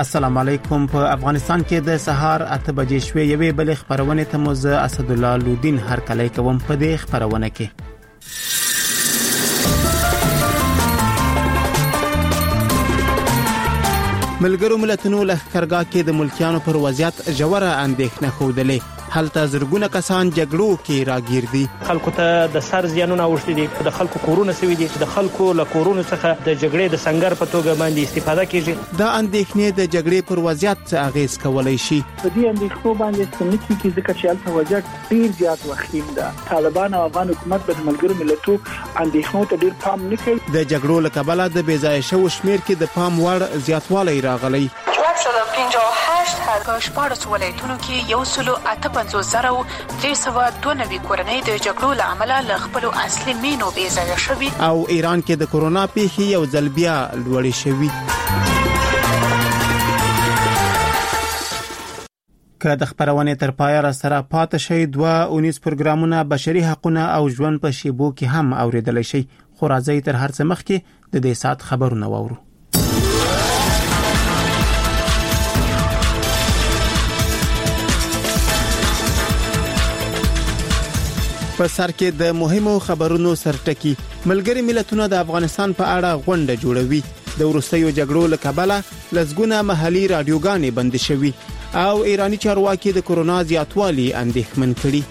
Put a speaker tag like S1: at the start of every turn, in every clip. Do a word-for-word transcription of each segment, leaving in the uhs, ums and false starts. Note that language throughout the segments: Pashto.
S1: السلام علیکم. په افغانستان کې د سهار اته بجې شوې یوې بل خبرونه ته مو زه اسد الله لودین هر کله کوم په دې خبرونه کې. ملګرو ملتونو له ښکارګاه کې د ملکیانو پر وضعیت ژوره اندېښنه ښودلې. هلته زرګونه کسان جګړو کې راګیر دي.
S2: خلکو ته د سر زیانونه اوښتي دي، د خلکو کورونه سوي دي، د خلکو له کورونو څخه د جګړې د سنگر په توګه باندې استفاده کیږي.
S1: دا اندېښنې د جګړې پر وضعیت څه اغیز کولای شي؟
S3: په دې اندېښنو باندې سمېږي چې ځکه چې هلته وضعیت ډیر زیات وخیم ده. طالبان او افغان حکومت د ملګرو ملتونو اندېښنو ته ډیر پام نه کوي.
S1: د جګړو له کبله د بې ځایه شوو شمیر کې د پام وړ زیاتوالی راغلی.
S4: پنځه او هشت هغه شپږ ولایتونو کې یو سلو اته پنځوس زره درې سوه دوه نوي کورنۍ د جګړو له امله له خپلو اصلي مینو بې ځایه شوي.
S1: او ایران کې د کورونا پیښې یو ځل بیا لوړې شوي. که د خبرونه تر پایه را سره پاتې شي، دوه اونیز پروګرامونه بشري حقوقونه او ژوند په شیبو کې هم اوریدل شي. خو راځي تر هر څه مخکې د دې سات خبرونه واورو. په سر کې د مهمو خبرونو سرټکی. ملګري ملتونه د افغانستان په اړه غونډه جوړوي. د وروستیو جګړو له کبله لسګونه محلي رادیوګانې بند شوي او ایرانی چارواکي د کورونا زیاتوالي اندېښمن کړي.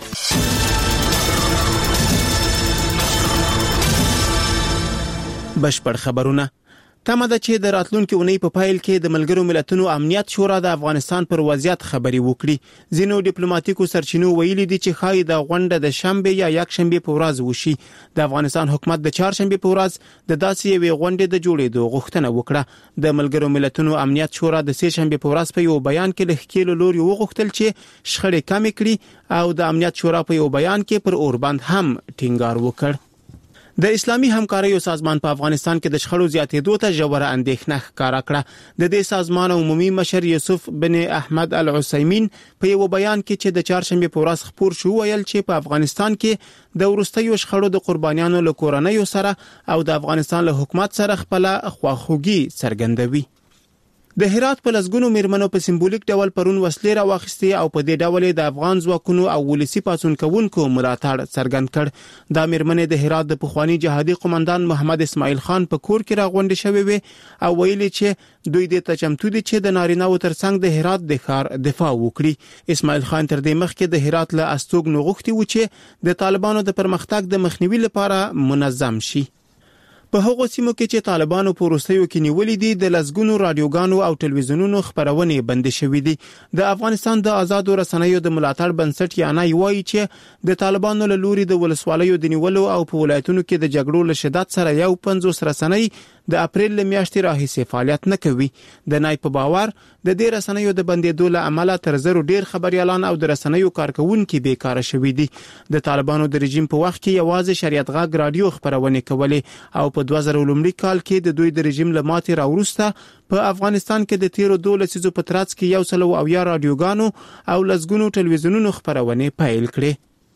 S1: بشپړ خبرونه. تمه ده چې د راتلونکي اونۍ په پایل کې د ملګرو ملتونو امنیت شورا د افغانستان پر وضعیت خبري وکړي. ځینو ډیپلوماټیکو سرچینو ویلي دي چې خای د غونډه د شنبه یا یک شنبه په ورځ وشي. د افغانستان حکومت د چهارشنبه په ورځ د داسې یوې غونډې د جوړېدو غوښتنه وکړه. د ملګرو ملتونو امنیت شورا د سه شنبه په ورځ په یو بیان کې لهکېلو لوري وغوښتل چې شخړې کم کړي او د امنیت شورا په یو بیان کې پر اوربند هم ټینګار وکړ. د اسلامي همکاریو سازمان په افغانستان کې د شخړو زیاتېدو ته ژوره اندېښنه ښکاره کړه. د دې سازمان عمومي مشر یوسف بن احمد العثیمین په یو بیان کې چې د چهارشنبه په ورځ خبر شو ویل چې په افغانستان کې د ورستیو شخړو د قربانیانو له کورنیو سره او د افغانستان له حکومت سره خپل خواخوږي څرګندوي. د هرات په لسګونو میرمنو په سمبولیک ډول پرون وسلې را واخیستې او په دې ډول د افغان ځواکونو او ولسی پاسون کوونکو ملاتړ څرګند کړ. دا میرمنې د هرات د پخوانی جهادي قومندان محمد اسماعیل خان په کور کې راغونډې شوې وي او ویلي چې دوی د تچمتو دي چې د نارینه‌و ترڅنګ د هرات د ښار دفاع وکړي. اسماعیل خان تر دې مخکې د هرات له استوګ نغښتي و چې د طالبانو د پرمختګ د مخنیوي لپاره منظم شي. په هغو سیمو کې چې طالبانو په وروستیو کې نیولې دي د لسګونو رادیوګانو او ټلویزیونونو خبرونه بند شوې دي. د افغانستان د آزادو رسنیو د ملاتړ بنسټ یانای وایي چې د طالبانو له لوري د ولسوالیو د نیولو او په ولایتونو کې د جګړو له شدت سره یو پنځوس رسنۍ د اپریل میاشتې راهیسې فعالیت نه کوي. د نای په باور د دې رسنیو د بندیدو له امله تر زرو ډیر خبريالان او د رسنیو کارکونکو بیکاره شوي دي. د طالبانو د رژیم په وخت کې یوازې شریعت غږ رادیو خبرونه کولې او په دوه زره لومړي کال کې د دوی د رژیم له ماتې راوروسته په افغانستان کې د تیرو دولس سیزو په ترڅ کې یو سلو او یا رادیوګانو او لسګونو ټلویزیونونو خبرونه پیل کړې.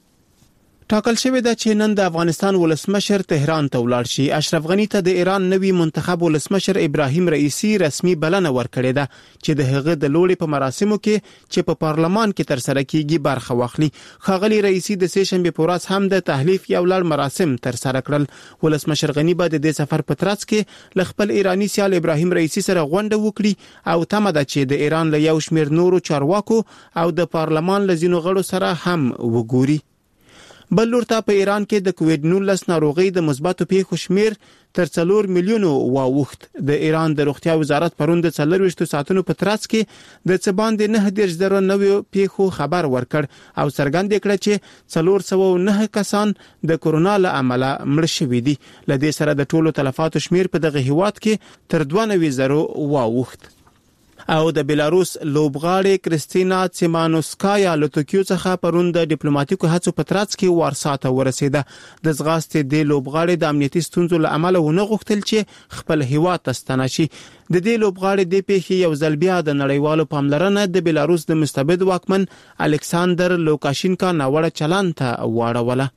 S1: ټاکل شوی دا چې نن د افغانستان ولسمشر تهران ته ولاړ شي. اشرف غنی ته د ایران نوی منتخب ولسمشر ابراهیم رئیسی رسمي بلنه ورکړې ده چې د هغه د لوړې په مراسمو کې چې په پارلمان کې تر سره کیږي برخه واخلي. ښاغلي رئیسی د سه شنبه په ورځ هم د تحلیف یو لړ مراسم تر سره کړل. ولسمشر غنی به د دې سفر په ترڅ کې ل خپل ایرانی سیال ابراهیم رئیسی سره غونډه وکړي او تمه ده چې د ایران له یو شمېر نورو چارواکو او د پارلمان له ځینو غړو سره هم وګوري. بل لورته په ایران کې د کووډ نولس ناروغي د مثبتو پیښو شمیر تر څلور میلیونو واوښت. د ایران د روغتیا وزارت پرون د څلور ویشتو ساعتونو په ترڅ کې د څه باندې نه دېرش زره نویو پیښو خبر ورکړ او څرګند کړ چې څلور سوه او نه کسان د کورونا له امله مړ شوي دي. له دې سره د ټولو تلفاتو شمیر په دغه هیواد کې تر دوه نوي زره واوښت. او د بیلاروس لوبغاړې کریستینا سیمانوسکایا له توکیو څخه پرون د ډیپلوماټیکو هڅو په ترڅ کې وارسا ته ورسېده. د ځغاستې د لوبغاړې د امنیتي ستونزو له امله ونه غوښتل چې خپل هیواد ته ستنه شي. د دې لوبغاړې د پیښې یو ځل بیا د نړیوالو پاملرنه د بیلاروس د مستبد واکمن الکساندر لوکاشینکا ناوړه چلند ته واړوله.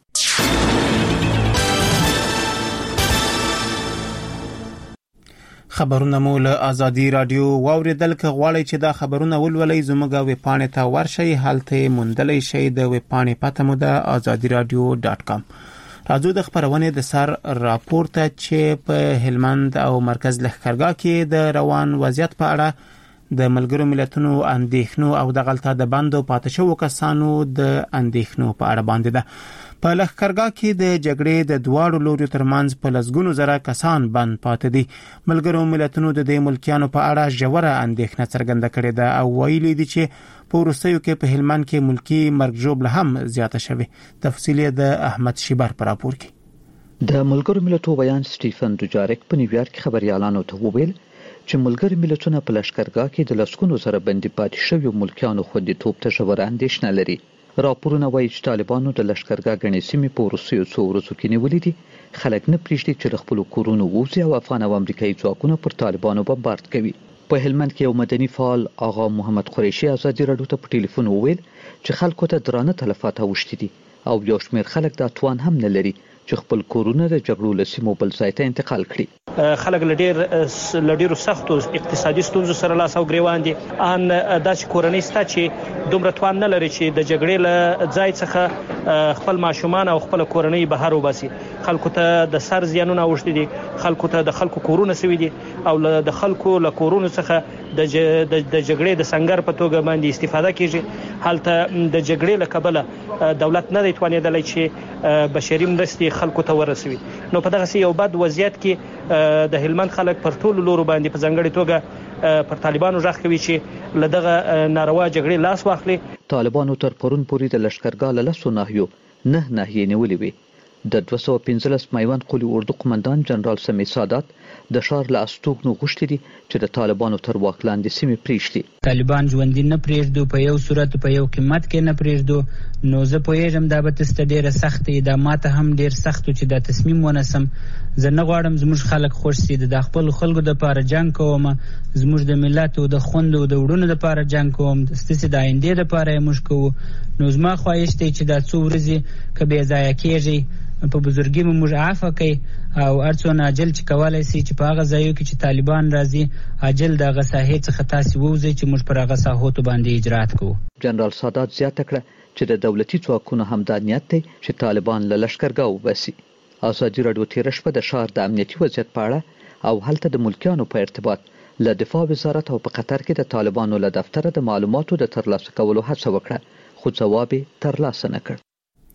S1: خبرونه مو له آزادي رادیو واوریدل ک غواړی چې دا خبرونه ولولئ زموږ ویب پاڼې ته ورشئ هلته موندلی شئ د ویب پاڼې پته مو د آزادي رادیو ډاټ کام. راځو د خبرونه د سر راپور ته چې په هلمند او مرکز لښکرګاه کې د روان وضعیت په اړه د ملګرو ملتونو اندېښنو او د غلطه د بندو پاتې شوو کسانو د اندېښنو په اړه باندې ده. په لښکرګاه کې د جګړې د دواړو لورو ترمنځ په لسګونو زره کسان بند پاتې دي. ملګرو ملتونو د دې ملکیانو په اړه ژوره اندېښنه څرګنده کړې ده او ویلي دي چې په وروستیو کې په هلمند کې ملکی مرګ ژوبله هم زیاته شوې. تفصیل د احمد شیبر پر راپور کې.
S5: د ملګرو ملتونو بیان سټیفن دوجاریک په نیویارک کې خبريالانو ته وویل چې ملګري ملتونه په لښکرګاه کې د لسګونو سره بندي پاتې شوی ملکیانو خوندیتوب ته ژوره اندېښنه لري. راپورونه وایي چې طالبانو د لښکرګاه غني سیمې په وروستیو څو ورځو کې نیولې دي. خلک نه پریږدي چې له خپل کورونو ووځي او افغان او امریکایي ځواکونه پر طالبانو بمبارد کوي. په هلمند کې یو مدني فعال آغا محمد قریشي آزادي رادیو ته په ټلیفون وویل چې خلکو ته درانه تلفات اوښتي دي او یو شمېر خلک دا توان هم نه لري چې خپل کورونه د جګړو له سیمو بل ځای ته انتقال کړي.
S2: خلک لډیر لډیر سختو اقتصادي ستونزو سره لاس او ګریوان دي. ان داسې کورنۍ ستا چې دومره توان نه لري چې د جګړې له ځای څخه خپل ماشومان او خپل کورنۍ بهر وباسي. خلکو ته د سر زیانونه اوښتي دي، خلکو ته د خلکو کورونه سوي دي او د خلکو له کورونو څخه د د جګړې د سنگر په توګه باندې استفاده کیږي. حالته د جګړې له کبله دولت نه دی توانېدلی چې بشري مرستې خلکو ته ورسوي. نو په دغه یو بد وضعیت کې د هلمند خلک پر ټولو لورو باندې په ځانګړي توګه پر طالبانو ژغ کوي چې له دغه ناروا جګړې لاس واخلي.
S5: طالبانو تر پرون پورې د لښکرګاه له لسو ناحیو نه ناحیې نیولې وي. د دوه سوه پنځلس میوند قولي اردو قومندان جنرال سمیع سادات د ښار له استوګنو غوښتي دي چې د طالبانو تر واک لاندې سیمې پرېږدي.
S6: طالبان ژوندي نه پرېږدو، په یو صورت په یو قیمت کې نه پرېږدو. نو زه پوهېږم دا به تاسو ډېره سخته وي، دا ماته هم ډېر سخت و چې دا تصمیم ونیسم. زه نه غواړم زموږ خلک خوښ شي. د خپل خلکو دپاره جنګ کوم، زموږ د ملت او د خویندو او د وروڼو دپاره جنګ کوم، ستاسې د آیندې دپاره یې موږ کوو. نو زما خواهش دی چې دا څو ورځې که بې ځایه کېږي په بزرګي مو موږ عفو کوي او هر څونه عاجل چې کولی سي چې په هغه ځایو کې چې طالبان راځي عاجل د هغه ساحې څخه تاسې ووځئ چې موږ پر هغه ساحو باندې اجرات کوو.
S5: جنرال سادات زیاته کړه چې د دولتي ځواکونو همدا نیت دی چې طالبان له لښکرګاه وباسي. ازادي راډیو تېره شپه د ښار د امنیتي وضعیت په اړه او هلته د ملکیانو په ارتباط له دفاع وزارت او په قطر کې د طالبانو له دفتره د معلوماتو د ترلاسه کولو هڅه وکړه خو ځواب یې ترلاسه نه کړ.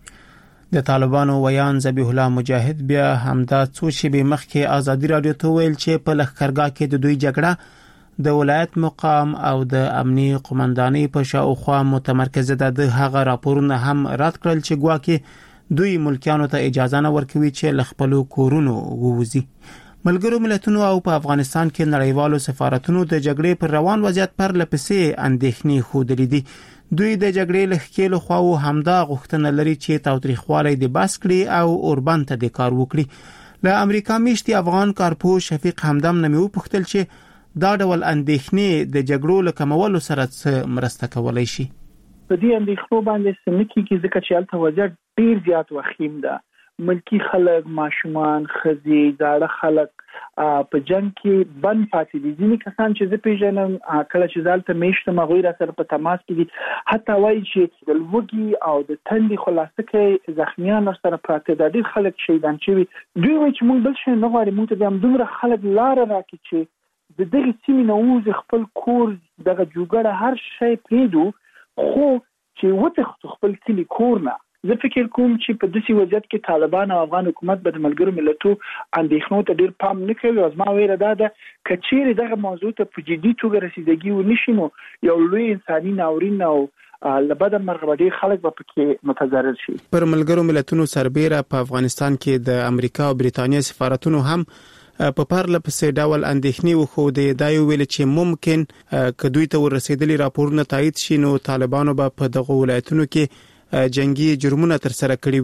S1: د طالبانو ویان ذبیح الله مجاهد بیا همدا څو شېبې مخکې آزادي راډیو ته ویل چې په لښکرګاه کې د دوی جګړه د ولایت مقام او د امني قومندانۍ په شاوخوا متمرکزه ده. د هغه راپورونه هم رد کړل چې ګواکې دوی ملکیانو ته اجازه نه ورکوي چې له خپلو کورونو ووځي. ملګرو ملتونو او په افغانستان کې نړیوالو سفارتونو د جګړې پر روان وضعیت پر لپسې اندېښنې ښودلې دي. دوی د جګړې له ښکېلو خواو همدا غوښتنه لري چې تاوتریخوالی د بس کړي او اوربند ته د کار وکړي. له امریکا میشتي افغان کارپوه شفیق همدم نه مې وپوښتل چې دا ډول اندېښنې د جګړو له کمولو سره څه مرسته کولی شي.
S3: په دې اندېښنو باندې څه نه کېږي ځکه چې هلته وضعیت ډېر زیات وخیم ده. ملکی خلک، ماشومان، ښځې، زاړه خلک په جنگ کې بند پاتې دي. ځینې کسان چې زه پیژنم کله چې زه هلته میشتم هغوی را سره په تماس کې دي. حتی وایي چې د لوږې او د تندې خلاصه کې زخمیان ورسره پراته ده، ډېر خلک شهیدان شوي. دوی وایي چې موږ بل شی نه غواړو، موږ ته د همدومره خلک لاره راکړي چې د دغې سیمې نه ووځي، خپل کور، دغه جوګړه، هر شی پرېږدو خو چې وتښتو خپل کلي کور نه. زه فکر کوم چې په داسې وضعیت کې طالبان او افغان حکومت به د ملګرو ملتو اندېښنو ته ډېر پام نه کوي. او زما ویره دا ده که چیرې دغه موضوع ته په جدي توګه رسیدګي ونشي نو یو لوی انساني ناورین او له بده مرغه به ډېر خلک به پکې متضرر شي.
S1: پر ملګرو ملتونو سربیره په افغانستان کې د امریکا او بریتانیا سفارتونو هم په پرله پسې ډول اندېښنې وښودې. دا یو ویل چې ممکن که دوی ته ورسېدلي راپورونه تایید شي نو طالبانو به په دغه ولایتونو کې جنگي جرمونه تر سره کړی وي.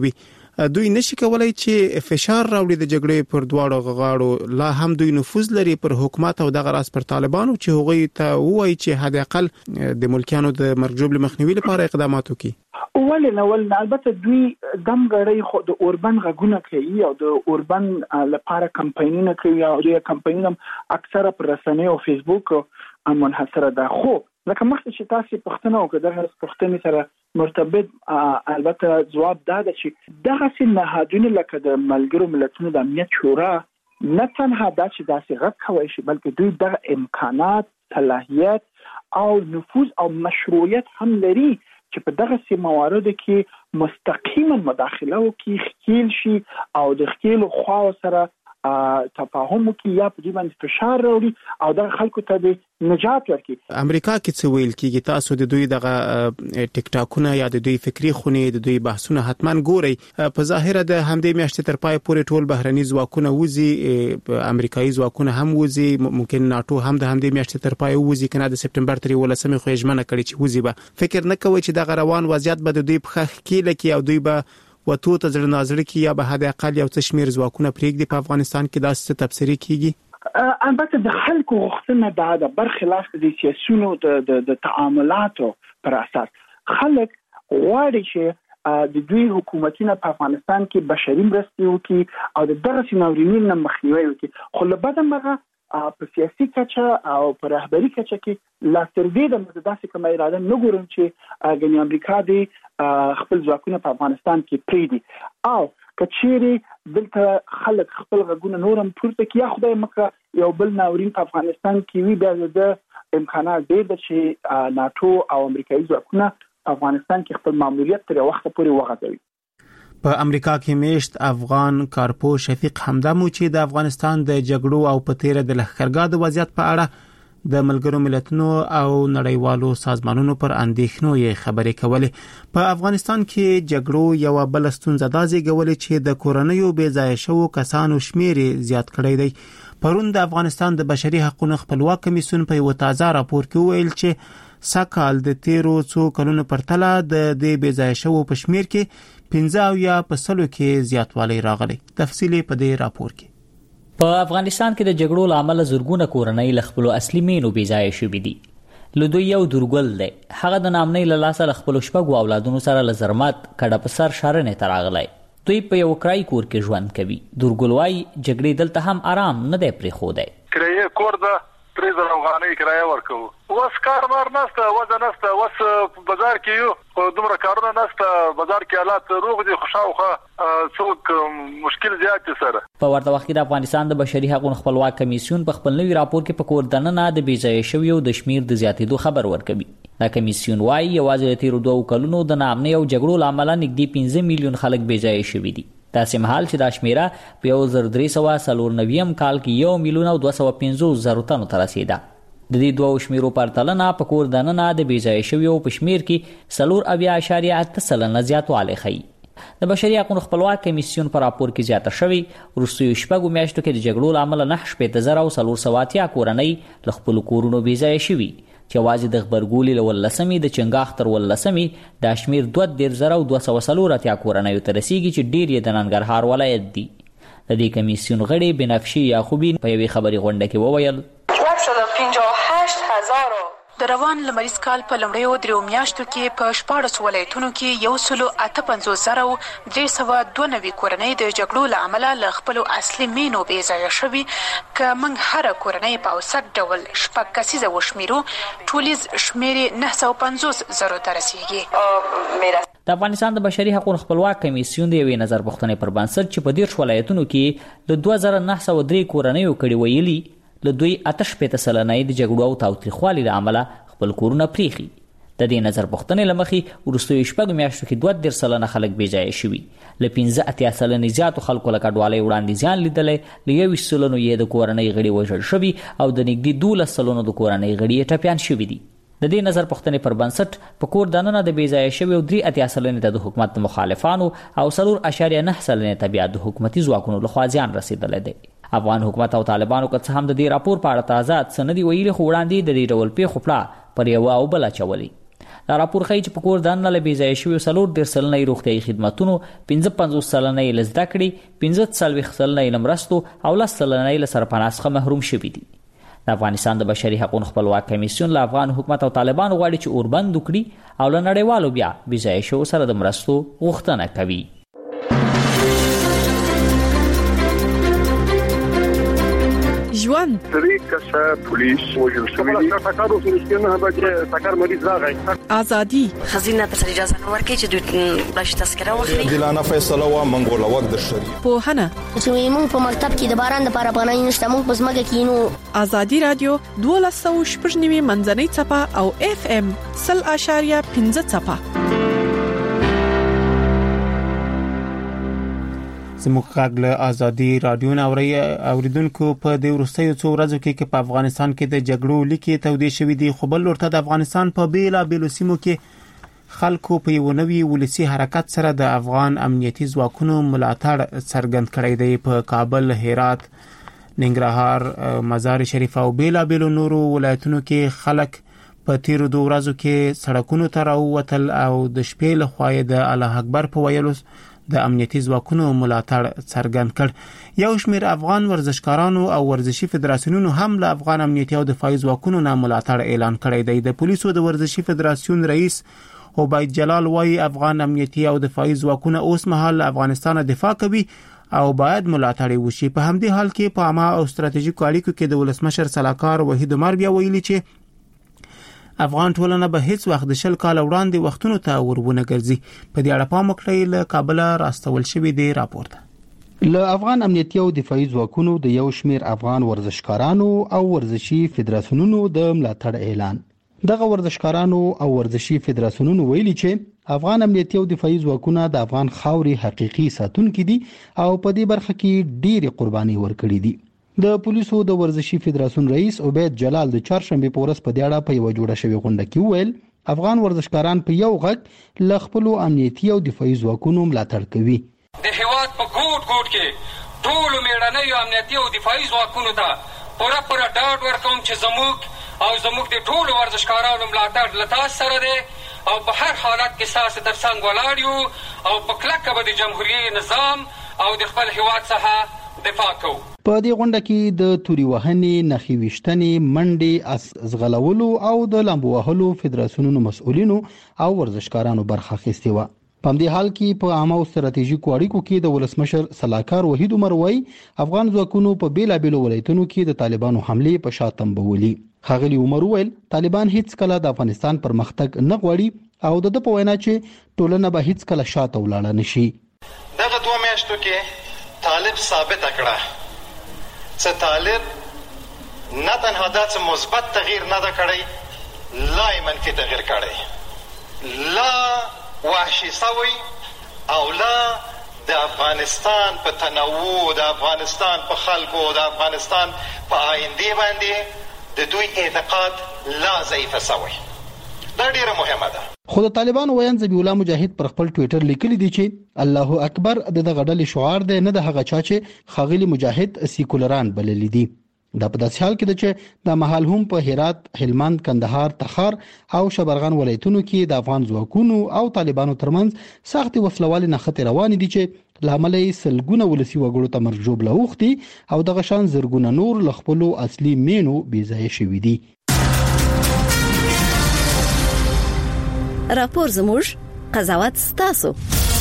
S1: دوی نشي کولای چې فشار راوړي د جګړې پر دواړو غاړو. لا هم دوی نفوذ لري پر حکومت او دغه راس پر طالبانو چې هغوی ته وایي چې حد اقل د ملکیانو د مرګ ژوبل مخنیوي لپاره اقدامات وکړي.
S3: ولې نه ول البته دوی دم غړي خو د اوربن غږونه کوي او د اوربن لپاره کمپاینونه کوي او د کمپاینونه اکثره پر رسنۍ او فیسبوک منحصره ده. خو لکه مخکې چې تاسو پښتنه وکړه دغه پښتنې سره مرتبط البته جواب دا ده چې دغه سن نهادونه لکه د ملګرو ملتونو د امنیت شورا نه تنها دا چې داسې غږ کوي شي بلکې دوی دغه امکانات، صلاحیت او نفوذ او مشروعیت هم لري چې په دغه سي مواردو کې مستقیما مداخله وکړي، خکیل شي او د خکیل خوا سره تفاهم وکړي یا په دې باندې فشار راوړي او د خلکو ته د نجات ورکړي.
S1: امریکا کې څه ویل کېږي؟ تاسو د دوی دغه ټیک ټاکونه یا د دوی فکری خونې د دوی بحثونه حتما ګورئ. په ظاهره د همدې میاشتې تر پای پورې ټول بهرني ځواکونه وځي، امریکایي ځواکونه هم وځي، ممکن ناتو هم د همدې میاشتې تر پای وځي کنه د سپټمبر تر ولسمې خو ژمنه کړې چې وځي. به فکر نه کوي چې دغه روان وضعیت به د دوی په خخ کې لکه او دوی به وته ته ځل ناظر کی یا به حد اقل یو څه شمیر ځواکونه پرېږدي په افغانستان کې داسې تبصرې کیږي؟
S3: البته د خلکو غوښتنه دا ده برخلاف د سیاسيونو د د تعاملاتو پر اساس خلک غواړي چې د دوی حکومتونه په افغانستان کې بشري مرستې وکړي او د دغه سيناورینین نه مخنیوي وکړي. خو له بده مرغه په سیاسي کچه او په رهبري کچه کې لا تر دې د متداسې کوم اراده نه ګورم چې غنی امریکا دی خپل ځواکونه په افغانستان کې پریدي او کچيري دلته خلک خپل غږونه نورم پورته کیا خدای مکه یو بل ناورین په افغانستان کې وی بیا د امکانات ډېر د چې ناتو او امریکایي ځواکونه افغانستان کې خپل ماموریت تر وخت پورې وغځوي.
S1: په امریکا کې میشت افغان کارپو شفیق همدمو چې د افغانستان د جګړو او په تیر د لښکرګاه د وضعیت په اړه د ملګرو ملتونو او نړیوالو سازمانونو پر اندېښنو یې خبرې کولې. په افغانستان کې جګړو یو بل ستونزه دا زیږولې چې د کورنیو بې ځای شوو کسانو شمیر زیات کړی دی. پرون د افغانستان د بشري حقوقو خپلواک کمیسیون په یو تازه راپور کې ویل چې سکهال د تیرو څو کلونو پرتله د دې بې ځای شوو په شمیر کې پنځه یا په سلو کې زیاتوالی راغلی. تفصیلی په دې راپور کې.
S7: په افغانستان کې د جګړو لامل زورګونه کورنۍ ل خپل اصلي مینو بې ځای شوې دي. لدوی یو درګل دی، هغه د نامنۍ له لاسه ل خپل شپږو اولادونو سره ل زرمات کډه په سر شارنې تراغلی. دوی په یو کرای کور کې ژوند کوي. درګل وايي جګړې دلته هم آرام نه دی پرې خو دی.
S8: کرایه کور ده پرې د افغانۍ کرایه ورکو. وس کاربار نشته، وځه نشته، وس بازار کې یو دومره کارونه نشته، بازار کې حالات روغ دي، خوشاوخه څوک مشکل زیات سره.
S7: په ورته وخت کې د افغانستان د بشري حقوقو خپلواک کمیسیون په خپل نوي راپور کې په کور دننه د بې ځای شویو د شمیر د زیاتېدو خبر ورکوي. دا کمیسیون وايي یوازې د تیرو دوه کلونو د نامنۍ او جګړو لامل نږدې پنځه میلیون خلک بې ځای شوي دي. داسې مهال چې دا شمیره په یو زر درې سوه څلور نویم کال کې یو میلیون او دوه سوه پنځوس زرو تنو ته رسېده. د دې دوه شمیرو پرتلنه په کور دننه د بې ځای شویو په شمیر کې څلور اویا اعشاریه اته سلنه زیاتوالی ښیي. د بشري حقوقو خپلواک کمیسیون په راپور کې زیاته شوې وروستیو شپږو میاشتو کې د جګړو له امله نهه شپېته زره او څلور سوه اتیا کورنۍ له خپلو کورونو بې ځایه شوي چې یوازې د غبرګولي له ولسمې د چنګاښ تر ولسمې دا شمیر دوه دېرش زره او دوه سوه څلور اتیا کورنیو ته رسیږي چې ډېر یې د ننګرهار ولایت دي. د دې کمیسیون غړي بنفشي یعقوبی په یوې خبري غونډه کې وویل
S4: د روان لمریز کال په لومړیو دریو میاشتو کې په شپاړس ولایتونو کې یو سلو اته پنځوس زره او درې سوه دوه نوي کورنۍ د جګړو له امله له خپلو اصلي مینو بې ځایه شوي. که موږ هره کورنۍ په اوسط ډول شپږ کسیزه وشمیرو ټولیز شمیر یې نهه سوه پنځوس زرو ته رسیږي.
S7: د افغانستان د بشري حقوقو خپلواک کمیسیون د یوې نظر پوښتنې پر بنسټ چې په دېرش ولایتونو کې د دوه زره نهه سوه درې کورنیو کړي ویلي له دوی اته شپېته سلنه د جګړو او تاوتریخوالي له امله خپل کورونه پریخي. د دې نظر پوښتنې له مخې وروستیو شپږو میاشتو کې دوه دېرش سلنه خلک بې ځایه شوي. له پنځه اتیا سلنې زیاتو خلکو له کډوالۍ وړاندې زیان لیدلی، له یوویشت سلنو یې د کورنۍ غړي وژل شوي او د نږدې دولس سلنو د کورنۍ غړي یې ټپیان شوي دي. د دې نظر پوښتنې پر بنسټ په کور دننه د بې ځایه شویو درې اتیا سلنې ته د حکومت د مخالفانو او څلور اعشاریه نهه سلنې ته بیا د حکومتي ځواکونو لخوا زیان رسېدلی دی. افغان حکومت او طالبانو که څه هم د دې راپور په اړه تازه څه نه دي ویلي، خو وړاندې د دې ډول پیښو پړه پر یوه او بله اچولې. دا راپور ښیي چې په کور دننه له بې ځایه شویو څلور دېرش سلنه یې روغتیایي خدمتونو، پنځه پنځوس سلنه یې له زده کړې، پنځه څلوېښت سلنه یې له مرستو او لس سلنه یې له سرپناه څخه محروم شوي دي. د افغانستان د بشري حقوقو خپلواک کمیسیون له افغان حکومت او طالبان غواړي چې اوربند وکړي او له نړیوالو بیا بې ځایه شویو سره د مرستو غوښتنه کوي.
S9: ژوند
S10: درې کسه پولیس وژل شوي دي. ټاکر اوس نه بچي ټاکر مریض راغی.
S9: ازادي
S11: خزینه ته اجازه نه ورکړي چې دوی بلش تذکره واخلي.
S12: دلانه فیصله وا منګول وخت د شری
S9: په هنه
S13: چې موږ په مکتب کې د باران د لپاره پناه نشته، موږ په زمګه کې نو.
S9: ازادي رادیو دوه سوه شپږ نیمه منځنۍ چپه او اف ام صفر اشاریه پنځه چپه.
S1: زموږ غږ له ازادي رادیو نه اوریدونکو په دې وروستیو څو ورځو کې چې په افغانستان کې د جګړو لیکې تودې شوې دي، خو بل ورته د افغانستان په بیلابیلو سیمو کې خلکو په یو نوي ولسي حرکت سره د افغان امنیتي ځواکونو ملاتړ څرګند کړی دی. په کابل، هرات، ننګرهار، مزار شریف او بیلابیلو نورو ولایتونو کې خلک په تیرو دوه ورځو کې سړکونو ته راووتل او د شپې لخوا د الله اکبر په ویلو د امنیتي ځواکونو ملاتړ څرګند کړ. یو شمېر افغان ورزشکارانو او ورزشي فدراسیونونو هم له افغان امنیتي او دفاعي ځواکونو نه ملاتړ اعلان کړی دی. د پولیسو د ورزشي فدراسیون رئیس عبید جلال وايي افغان امنیتي او دفاعي ځواکونه اوس مهال افغانستان دفاع کوي او باید ملاتړ وشي. په همدې حال کې په عامه او ستراتیژیکو اړیکو کې د ولسمشر سلاکار وحید عمر بیا ویلي چې افغان ټولنه به هیڅ وخت د شل کال وړاندې وختونو ته ورونه ګرځي. په دې اړه پام وکړئ. له کابل راستول شوی دی راپور ده.
S14: له افغان امنیتي او دفاعي ځواکونو د یو شمیر افغان ورزشکارانو او ورزشي فدراسیونونو د ملاتړ اعلان. دغه ورزشکارانو او ورزشي فدراسیونونو ویلي چې افغان امنیتي او دفاعي ځواکونه د افغان خاورې حقيقي ساتونکي دي او په دې برخه کې ډېری قرباني ورکړي دي. د پولیسو د ورزشي فدراسیون رئیس عبید جلال د چهارشنبه په ورځ په دې اړه په یو جوړه شوی غونډه کې وویل افغان ورزشکاران په یو غږ ل خپل امنیتي او دفاعي ځواکونو ملاتړ کوي.
S15: د هیواد په ګوټ ګوټ کې ټول میړنۍ امنیتي او دفاعي ځواکونو ته پوره پوره ډاډ ورکوم چې زموږ او زموږ د ټول ورزشکارانو ملاتړ له تاسو سره دی او په هر حالت کې تاسو تر څنګ ولاړ یو او په کلکه به د جمهوریت نظام او د خپل هیواد څخه دفاع کوو.
S14: په دې غونډه کې د توري وهنې، نخي ویشتنې، منډې، اس زغلولو او د لامبو وهلو فدراسیونونو مسؤلینو او ورزشکارانو برخه اخیستې وه. په همدې حال کې په عامه او ستراتیژیکو اړیکو کې د ولسمشر سلاکار وحید عمر وايي افغان ځواکونو په بیلابیلو ولایتونو کې د طالبانو حملې په شا تنبولي. ښاغلي عمر وویل طالبان هیڅ کله د افغانستان پر مختګ نه غواړي او د د په وینا چې ټولنه به هیڅ کله شاته ولاړه نشي.
S16: دغه دوه میاشتو کې طالب ثابت کړه چې طالب نه تنها د مثبت تغییر نه دا کړی، لا منفي تغییر کړی، لا وحشي سوی او لا د افغانستان په تنوع، د افغانستان په خلکو، د افغانستان په آینده باندې د دوی اعتقاد لا ضعیف سوی. دا ډیره مهمه ده.
S14: خو د طالبانو ویان ذبیح الله مجاهد پر خپل ټوئیټر لیکلی دی چې الله اکبر د دغه ډلې شعار دی، نه د هغه چا چې خاغلی مجاهد سیکولران بللی دي. دا په داسې حال کې ده چې د مهال هم په هرات، هلمند، کندهار، تخار او شبرغان ولایتونو کې د افغان ځواکونو او طالبانو ترمنځ سخت وسلوالې نښتې روانې دي چې لامل یې سلګونه ولسی وګړو ته مرګ ژوبله اوښتي او دغه شان زرګونه نور له خپلو اصلي مینو بې ځایه شوي دي.
S17: راپور زموږ، قضاوت ستاسو.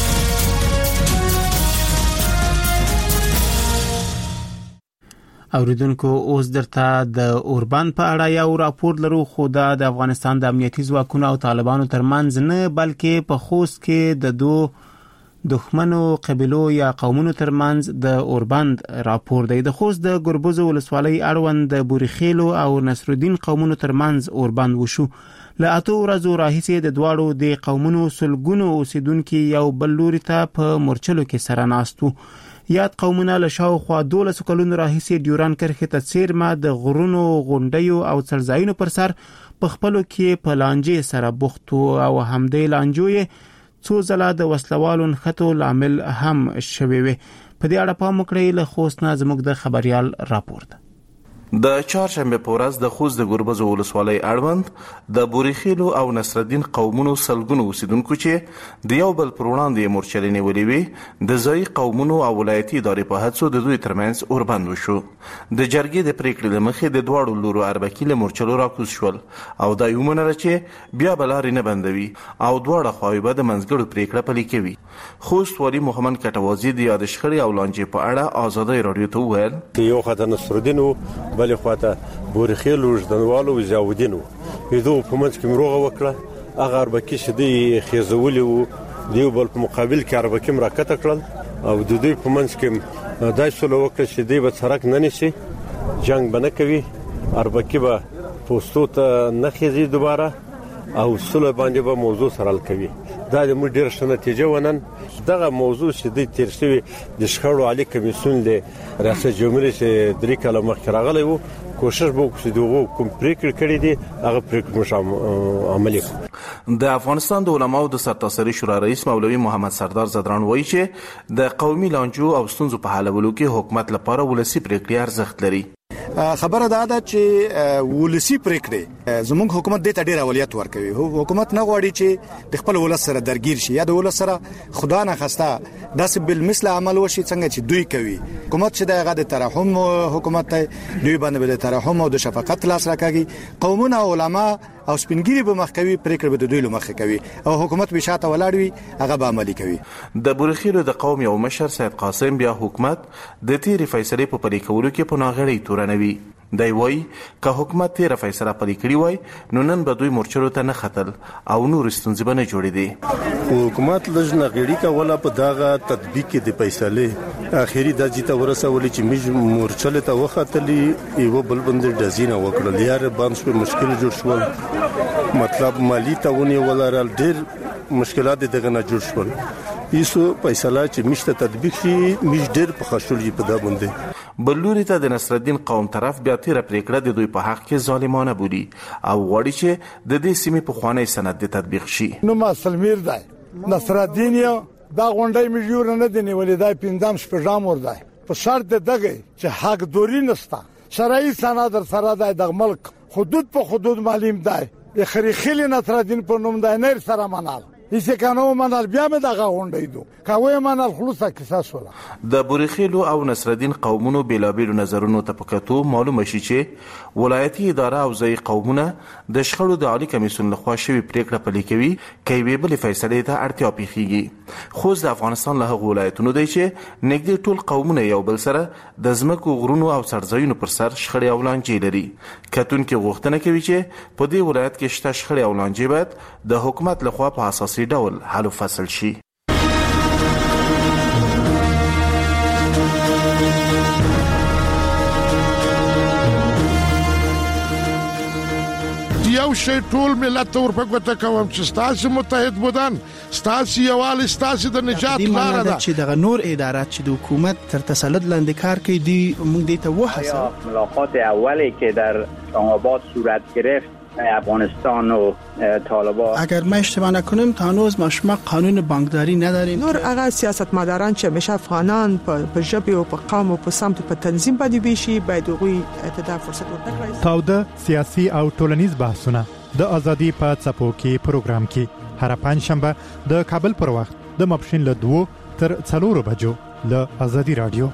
S1: اوریدونکو اوس درته د اوربند په اړه یو راپور لرو، خو دا د افغانستان د امنیتي ځواکونو او طالبانو ترمنځ نه بلکې په خوست کې د دوه دښمنو قبیلو یا قومونو ترمنځ د اوربند راپور دی. د خوست د ګربز ولسوالۍ اړوند د بورخیلو او نصرالدین قومونو ترمنځ اوربند وشو. له اتو ورځو راهیسې د دواړو د قومونو سلګونو اوسیدونکو یو بل لوري ته په مورچلو کې سره ناستو. یاد قومونه له شاوخوا دولس کلونو راهیسې ډیوران کرښې ته څیرمه د غرونو، غونډیو او څړځایونو پر سر په خپلو کې په لانجې سره بوخت او همدې لانجو یې څو ځله د وسلوالو نښتو لامل هم شوي وي. په دې اړه پام وکړئ. له خوست نه زموږ د خبريال راپور ده.
S18: د چهارشنبه په ورځ د خوست د ګربز ولسوالۍ اړوند د بوريخیلو او نصرالدین قومونو سلګونو اوسیدونکو چې د یو بل پر وړاندې مورچلې نیولې وي د ځایي قومونو او ولایتي ادارې په هڅو د دوی ترمنځ اوربند وشو. د جرګې د پریکړې له مخې د دواړو لورو اربکي له مورچلو راکوز شول او دا یې ومنله چې بیا به لارې نه بندوي او دواړه خواوې به د منځګړو پریکړه پلي کوي. خوست والي محمد کټوازي د یاد شخړې او لانجې په اړه ازادۍ راډیو ته وویل
S19: یو خاطر نصرالدین بلې خواته بوريخیل وجدانوالو وزاودینو یدو په منځ کې مروغه وکړه هغه اربکي چې دی خېزولي وو دیو بل په مقابل کې اربکي مراکته کړل او د دوی په منځ کې دای سلو وکړه چې دی به سرک نه نیسي جنگ به نه کوي اربکي به پوستو ته نه خېزي دوباره او سلو باندې به موضوع سره حل کوي. دا د موږ ډېر ښه نتیجه ونن دغه موضوع چې د تیر شوی د شخړو عالی کمیسیون له ریاست جمهوریت چې درې کاله مخکې راغلی وو کوشش به وکړو چې دغه کوم پریکړې کړې دي هغه پریکړې عملي کړو.
S18: د افغانستان د علماو د سرتاسري شورا رئیس مولوي محمد سردار زدران وایي چې د قومي لانجو او ستونزو په حلولو کې حکومت لپاره ولسی پریکړې ارزښت لري.
S20: خبره دا ده چې ولسی پریکړې زموږ حکومت د تډیر اولویت ورکوي. حکومت نه غواړي چې د خپل ولس سره درگیر شي یا د ولس سره خدا نه خواسته داسې بل مثل عمل وشي څنګه چې دوی کوي. حکومت چې دغه د ترحم حکومت دی دوی باندې د ترحم او د شفقت لاس راکاږي قومونه علما او سپینګری به مخکوي پریکړه به د دوی لمخه کوي او حکومت به شاته ولاړ وي هغه به عملي کوي.
S18: د بوريخیلو د قوم یو مشر سید قاسم بیا حکومت د تیری فیصله په پلي کولو کې په ناغړی تورنوي. دی وای که حکومت تیر فیصله پلي کړی وای نو نن به دوی مورچلو ته نه خطل او نور ستونزې به نه جوړېدې.
S19: حکومت لږ نغړی کوله په دغه تطبیق کې د فیصله اخیری د جیته ورسولې چې موږ مورچل ته وختلې یو بل بند دزینه وکړل یار باندې په مشکل جوړ شول مطلب مالی تعاون ولرل ډېر مشکلات دغه نه جوړ شول ایسو فیصله چې مشته تطبیق شي مش ډېر په خښول په دا باندې.
S18: بلوري ته د نصرالدین قوم طرف بیا تیر پریکړه د دوی په حق کې ظالمانه بودي او غواړي چې د دې سیمې په خوانی سند د تطبیق شي.
S21: نو ما سلمیر دی نصرالدین یو دا غونډې مجبور نه دي نیولې دا پینځم شپږم ور دی په شرط دغه چې حق دوری نستا شرعي سند در سره د ملک حدود په حدود معلوم دی د خریخیل نصرالدین په نوم د نیر سره منال هیڅ کانو منال بیا مې دغه غونډې دو کوي منال خلاصه قصاص ولا.
S18: د بوريخیلو او نصرالدین قومونو بیلابیلو نظرونو ته پکتو معلومه شي چې ولایتي اداره او ځای قومونه د شخړو د عالی کمیسیون لخوا شوی پریکړه پلي کوي کوي به بل فیصله ته اړتیا پیخیږي. خو د افغانستان له ولایتونو دی چې نږدې ټول قومونه یو بل سره د ځمکو غرونو او سرځایونو پر سر شخړې او لانجې لري. کتونکي غوښتنه کوي چې په دې ولایت کې شته شخړې او لانجې باید د حکومت لخوا په اساسي ډول حل و فصل شي.
S22: یو شی ټول ملت ور په ګوته کوم چې ستاسو متحد بودن ستاسو یوال ستاسو د نجات لار ده
S1: چې دغه نور ادارات چې د حکومت تر تسلط لاندې کار کوي دی موږ دې ته وحسه.
S23: ملاقات اولی که در آباد صورت گرفت افغانستان و طالبان
S1: اگر ما اشتباه نکنیم تا هنوز ما شما قانون بانکداری نداریم.
S9: نور هغه سیاستمداران چې همیشه افغانان په ژبه او په قوم او په سمت په تنظیم باندې بيشي باید غوي ته فرصت ورکړي.
S24: تاوده سیاسي او ټولنیز بحثونه د ازادي په څپو کې پروګرام کې هر پنځ شنبه د کابل پر وخت د ماپښین له دوه تر څلورو بجو له ازادي رادیو.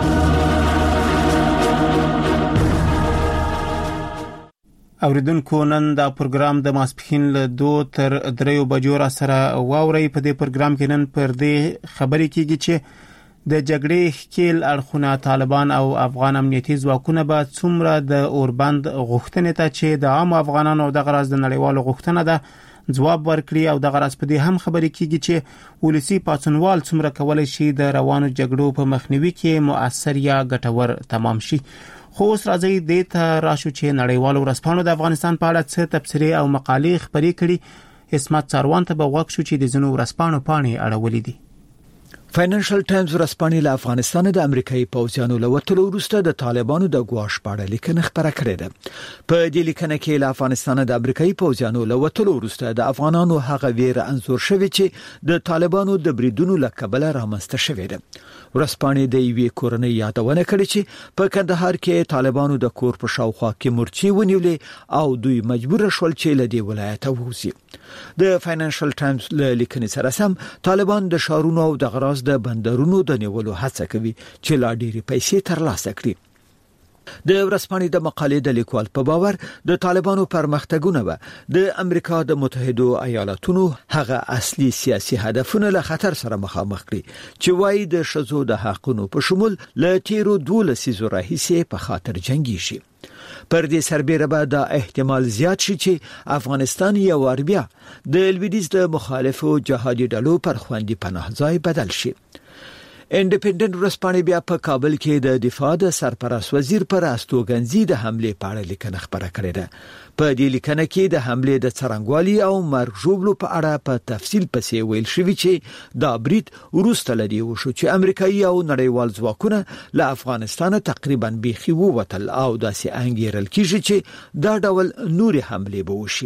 S1: اوریدونکو نن دا پروګرام د ماسپښین له دوه تر دریو بجو را سره واوري. په دې پروګرام کې نن پر دې خبرې کیږي چې د جګړې ښکیل اړخونه طالبان او افغان امنیتي ځواکونه به څومره د اوربند غوښتنې ته چې د عام افغانانو د غرض د نړیوالو غوښتنه ده ځواب ورکړي او د غرض په دې هم خبرې کیږي چې ولسی پاتونوال څومره کولای شي د روانو جګړو په مخنیوي کې مؤثر یا ګټور تمام شي. خو اوس راځي د ته راشو چې نړیوالو ورځپاڼو د افغانستان په اړه څه تبصرې او مقالې خبرې کړي. اسمت څاروان ته به وښیو چې د زنو ورځپاڼو پاڼې اړولې دي.
S2: فاینانشل ټایمز ورځپاڼې له افغانستان د امریکایي پوځیانو له وتلو وروسته د طالبانو د ګواښ په اړه لیکنه خپره کړې ده. په دې لیکنه کې له افغانستان د امریکایي پوځیانو له وتلو وروسته د افغانانو هغه ویره انځور شوی چې د طالبانو د بریدونو له کبله رامنځته شوې ده. ورځپاڼې د یوې کورنۍ یادونه کړې چې په کندهار کې طالبانو د کور په شاوخوا کې مورچې ونیولې او دوی مجبور شول چې له دې ولایته ووځي. د فاینانشل ټایمز له لیکنې سره سم طالبان د شارونو او د غراض د بندرونو د نیولو هڅه کوي چې لا ډېرې پیسې ترلاسه کړي. د ورځپاڼې د مقالې د لیکوال په باور د طالبانو پرمختګونه به د امریکا د متحده ایالاتونو هغه اصلي سیاسي هدفونه له خطر سره مخامخ کړي چې وايي د ښځو د حقونو په شمول له تیرو دوه لسیزو راهیسې په خاطر جنګیږي. پر دې سربېره به دا احتمال زیات شي چې افغانستان یو وار بیا د لویدیځ د مخالفو جهادي ډلو پر خوندي پناه ځای بدل شي. انډیپندنت ورځپاڼې بیا په کابل کې د دفاع د سرپرست وزیر پر استوګنځي د حمله په اړه لیکنه خپره کړې ده. په دې لیکنه کې د حمله د څرنګوالي او مرګ ژوبلو په اړه په تفصیل پسې ویل شوی چې دا برید وروسته لدی وشو چې امریکایي او نړیوال ځواکونه له افغانستان تقریبا بیخي ووتل او داسې انګیرل کیږي چې دا ډول نوري حمله به وشي.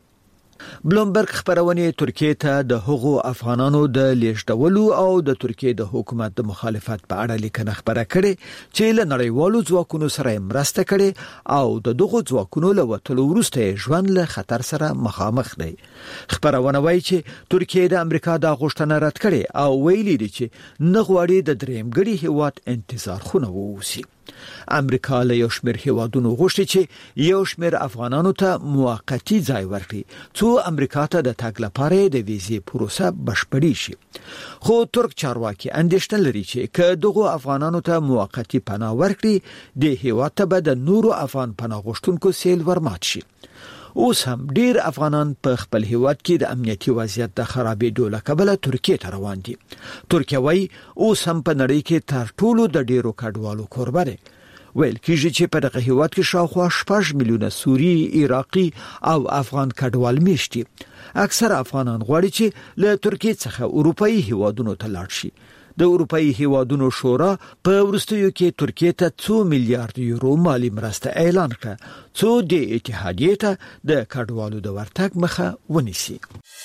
S2: بلومبرګ خبرونه ترکیه ته د هغو افغانانو د لیږدولو او د ترکیه د حکومت د مخالفت په اړه لیکنه خبره کړې چې له نړیوالو ځواکونو سره مرسته کړي او د دغو ځواکونو له وتلو وروسته ژوند له خطر سره مخامخ دی. خبرونه وایي چې ترکیه د امریکا د غوښتنه رد کړي او ویلي دي چې نه غواړي د دریم ګړي هیواد انتظار خونه ووسی. امریکا له یو شمېر هیوادونو غوښتي چې یو شمېر افغانانو ته موقتی ځای ورکړي څو امریکا ته د تګ لپاره د ویزې پروسه بشپړي شي. خو ترک چارواکي اندېښنه لري چې که دغه افغانانو ته موقتی پناه ورکړي د هیواد ته به د نورو افغان پناه غوښتونکو سیل ورمات شي. اوس هم ډیر افغانان په خپل هیواد کې د امنیتي وضعیت د خرابېدو له کبله ترکیه ته روان دي. ترکیه وايي اوس هم په نړۍ کې تر ټولو د ډیرو کډوالو کوربه دی. ویل کېږي چې په دغه هیواد کې شاوخوا شپږ میلیونه سوری، عراقي او افغان کډوال میشت دي. اکثر افغانان غواړي چې له ترکیه څخه اروپאי هیوادونو ته لاړ شي. د اروپאי هیوادونو شورا په وروستیو کې ترکیه ته څو میلیارډ یورو مالی مرسته اعلان کړه څو د اتحادیې ته د کډوالو د ورتګ مخه ونیسي.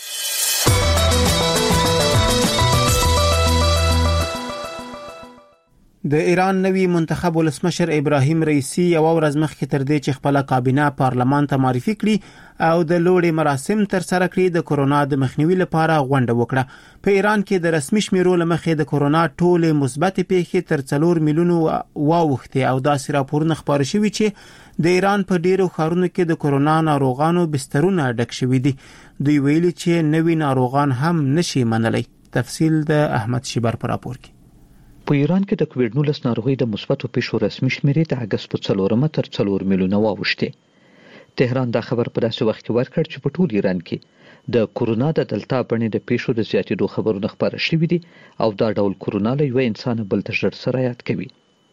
S1: د ایران نوی منتخب ولسمشر ابراهیم رئیسی یو ورځ مخکې تر دې چې خپل کابینه پارلمان ته معرفي کړي او د لوړې مراسم تر سره کړي د کورونا د مخنیوي لپاره غونډه وکړه. په ایران کې د رسمي شمیرو لمخې د کورونا ټولې مثبت پیښې تر څلور میلیونو واوښتې او داسې راپورونه خبر شوي چې د ایران په ډیرو ښارونو کې د کورونا ناروغانو بسترونه ډک شوي دي. دوی ویلي چې نوي ناروغان هم نشي منلای. تفصیل د احمد شیبر پر راپور کې.
S3: په ایران کې د کووډ نولس ناروغي د مثبتو پیښو رسمي شمیرې د اگست په څلورمه تر څلور میلیونه واوښتې. تهران دا خبر په داسې وخت کې ورکړ چې په ټول ایران کې د کورونا د دلتا بڼې د پیښو د زیاتېدو خبرونه خبره شوي دي او دا ډول کورونا له یو انسان بل ته ژر سرایت کوي.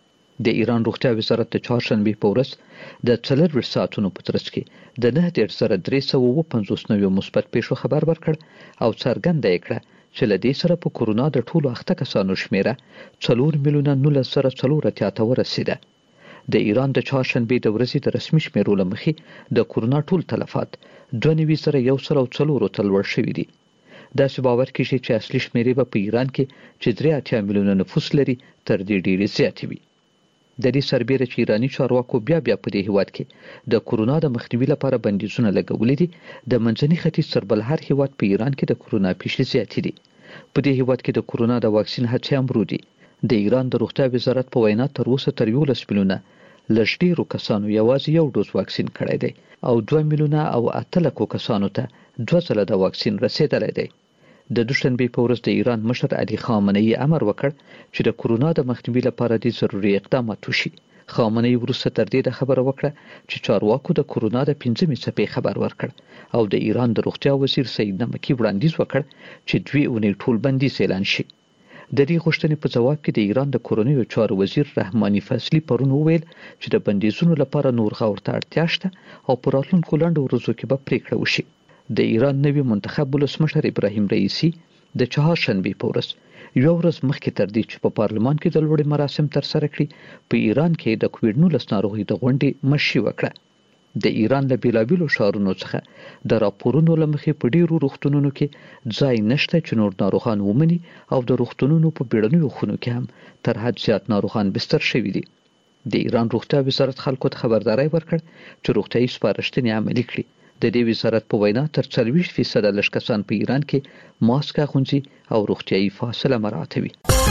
S3: د ایران روغتیا وزارت د چهارشنبه په ورځ د څلور ساعتونو په ترڅ کې د نه زره درې سوه اووه پنځوس نویو مثبت پیښو خبر ورکړ او څرګنده یې کړه چې له دې سره په کورونا د ټولو اخته کسانو شمیره څلور میلیونه نولس زره څلور اتیا ته ورسیده. د ایران د چهارشنبه د ورځې د رسمي شمیرو له مخې د کورونا ټول تلفات دوه نوي زره یو سل او څلور ته لوړ شوي دي. داسې باور کېږي چې اصلي شمیرې به په ایران کې چې درې اتیا میلیونه نفوس لري تر دې ډېرې زیاتې وي. د دې سربېره چې ایراني چارواکو بیا بیا په دې هیواد کې د کورونا د مخنیوي لپاره بندیزونه لګولي دي، د منځني ختیځ تر بل هر هیواد په ایران کې د کورونا پیښې زیاتې دي. په دې هیواد کې د کورونا د واکسین هڅې هم ورودي. د ایران د روغتیا وزارت په وینا تر اوسه تر یولس میلیونه لږ ډیرو کسانو یوازې یو ډوز واکسین کړی دی او دوه میلیونه او اته لکو کسانو ته دوه ځله د واکسین رسیدلی دی. د دوشنبه په ورځ د ایران مشر علي خامنه‌ای امر وکړ چې د کورونا د مخنیوي لپاره د ضروري اقدامات وشي. خامنه‌ای وروسته تر دې د خبره وکړه چې چارواکو د کورونا د پنځمې څپې خبر ورکړ او د ایران د روغتیا وزیر سید نمکی وړاندیز وکړ چې دوی اونۍ ټول بندیز اعلان شي. د دې غوښتنې په جواب کې د ایران د کورنیو چارو وزیر رحماني فضلي پرون وویل چې د بندیزونو لپاره نور غور ته اړتیا شته او په راتلونکو لنډو ورځو کې به پریکړه وشي. د ایران نوی منتخب ولسمشر ابراهیم رئیسی د چهارشنبه په ورځ یو ورځ مخکې تر دې چې په پارلمان کې د لوړې مراسم تر سره کړي په ایران کې د کووډ نولس ناروغي د غونډې مشري وکړه د ایران له بیلابیلو ښارونو څخه د راپورونو لمخې په ډیرو روغتونونو کې ځای نشته چې نور ناروغان ومني او د روغتونونو په بیړنیو خونو کې هم تر حد زیات ناروغان بستر شوي دي د ایران روغتیا وزارت خلکو ته خبرداري ورکړ چې روغتیايي سپارښتنې عملي کړي د دې وزارت په وینا تر څلوېښت فیصد لږ کسان په ایران کې ماسک اغوندي او روغتیايي فاصله مراعاتوي.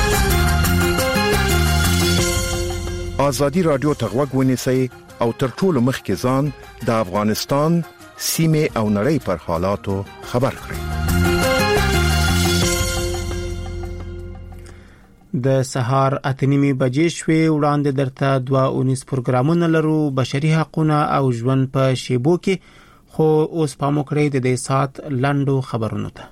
S4: ازادي رادیو ته غوږ ونیسئ او تر ټولو مخکې ځان د افغانستان سیمه او نړۍ پر حالاتو خبر کړئ.
S1: د سهار اته نیمې بجې شوې وړاندې درته دوه اونیس پروګرامونه لرو بشري حقوقونه او ژوند په شیبو کې خو اوس پام وکړئ د دې سات لنډو خبرونو ته.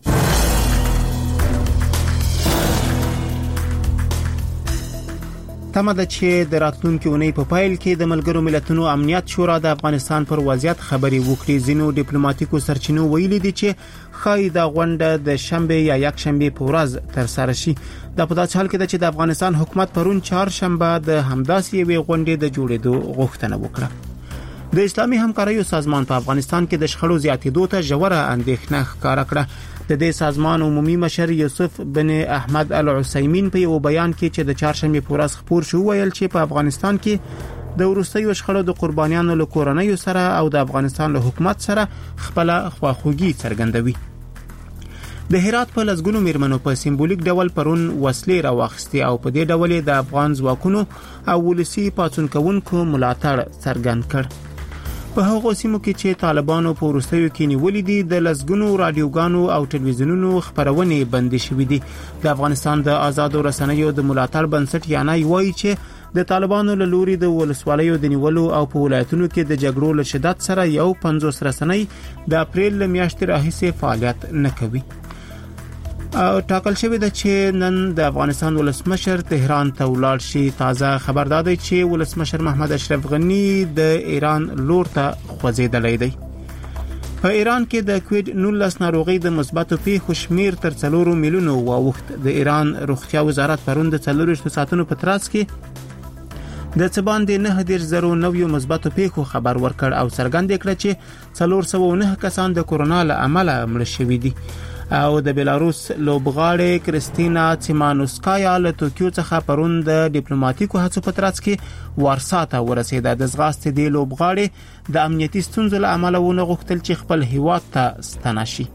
S1: تمه ده چې د راتلونکي اونۍ په پایل کې د ملګرو ملتونو امنیت شورا د افغانستان پر وضعیت خبري وکړي. ځینو ډیپلوماټیکو سرچینو ویلي دي چې خای د غونډه د شنبه یا یک شنبه په ورځ تر سره شي. د په داسې حال کې چې د افغانستان حکومت پرون چهارشنبه د همداسې یوې غونډې د جوړېدو غوښتنه وکړه. د اسلامي همکاریو سازمان په افغانستان کې د شخړو زیاتېدو ته ژوره اندېښنه ښکاره کړه. د دې سازمان عمومي مشر یوسف بن احمد العثیمین په یو بیان کې چې د چهارشنبه په ورځ خبر شو ویل چې په افغانستان کې د وروستیو شخړو د قربانیانو له کورنیو سره او د افغانستان له حکومت سره خپل خواخوږي څرګندوي. د هرات په لزګونو میرمنو په سیمبولیک ډول پرون وسلې راوخستي او په دې ډول د افغان ځواکونو او ولسی پاتون کوونکو ملاتړ څرګند کړ. په هغو سیمو کې چې طالبانو په وروستیو کې نیولې دي د لزګونو رادیوګانو او ټلویزیونونو خبرونه بندي شوې دي. د افغانستان د آزادو رسنیو د ملاتړ بنسټ یانای وایي چې د طالبانو له لوري د ولسوالیو د نیولو او په ولایتونو کې د جګړو له شدت سره یو پنځوس رسنۍ د اپریل میاشتې راهیسې فعالیت نه کوي. او ټاکل شوی دی چې نن د افغانستان ولسمشر تهران ته ولاړ شي. تازه خبر داده چې ولسمشر محمد اشرف غنی د ایران لور ته خوځېدلی دی. په ایران کې د کووډ نولس ناروغي د مثبتو پیښو شمیر تر څلور میلیونو واوښت. د ایران روغتیا وزارت پرون د څلور ساعتونو په ترڅ کې د څه باندې نه دېرش زره نویو مثبتو پیښو خبر ورکړ او څرګند کړ چې څلور سوه او نه کسان د کورونا له امله مړه شوي دي. او د بیلاروس لوبغاړې کریستینا تیمانوسکایا له توکیو څخه پرون د ډیپلوماټیکو هڅو په ترڅ کې وارسا ته ورسېده. د ځغاستې د لوبغاړې د امنیتي ستونزو له امله ونه غوښتل چې خپل هیواد ته ستنه شي.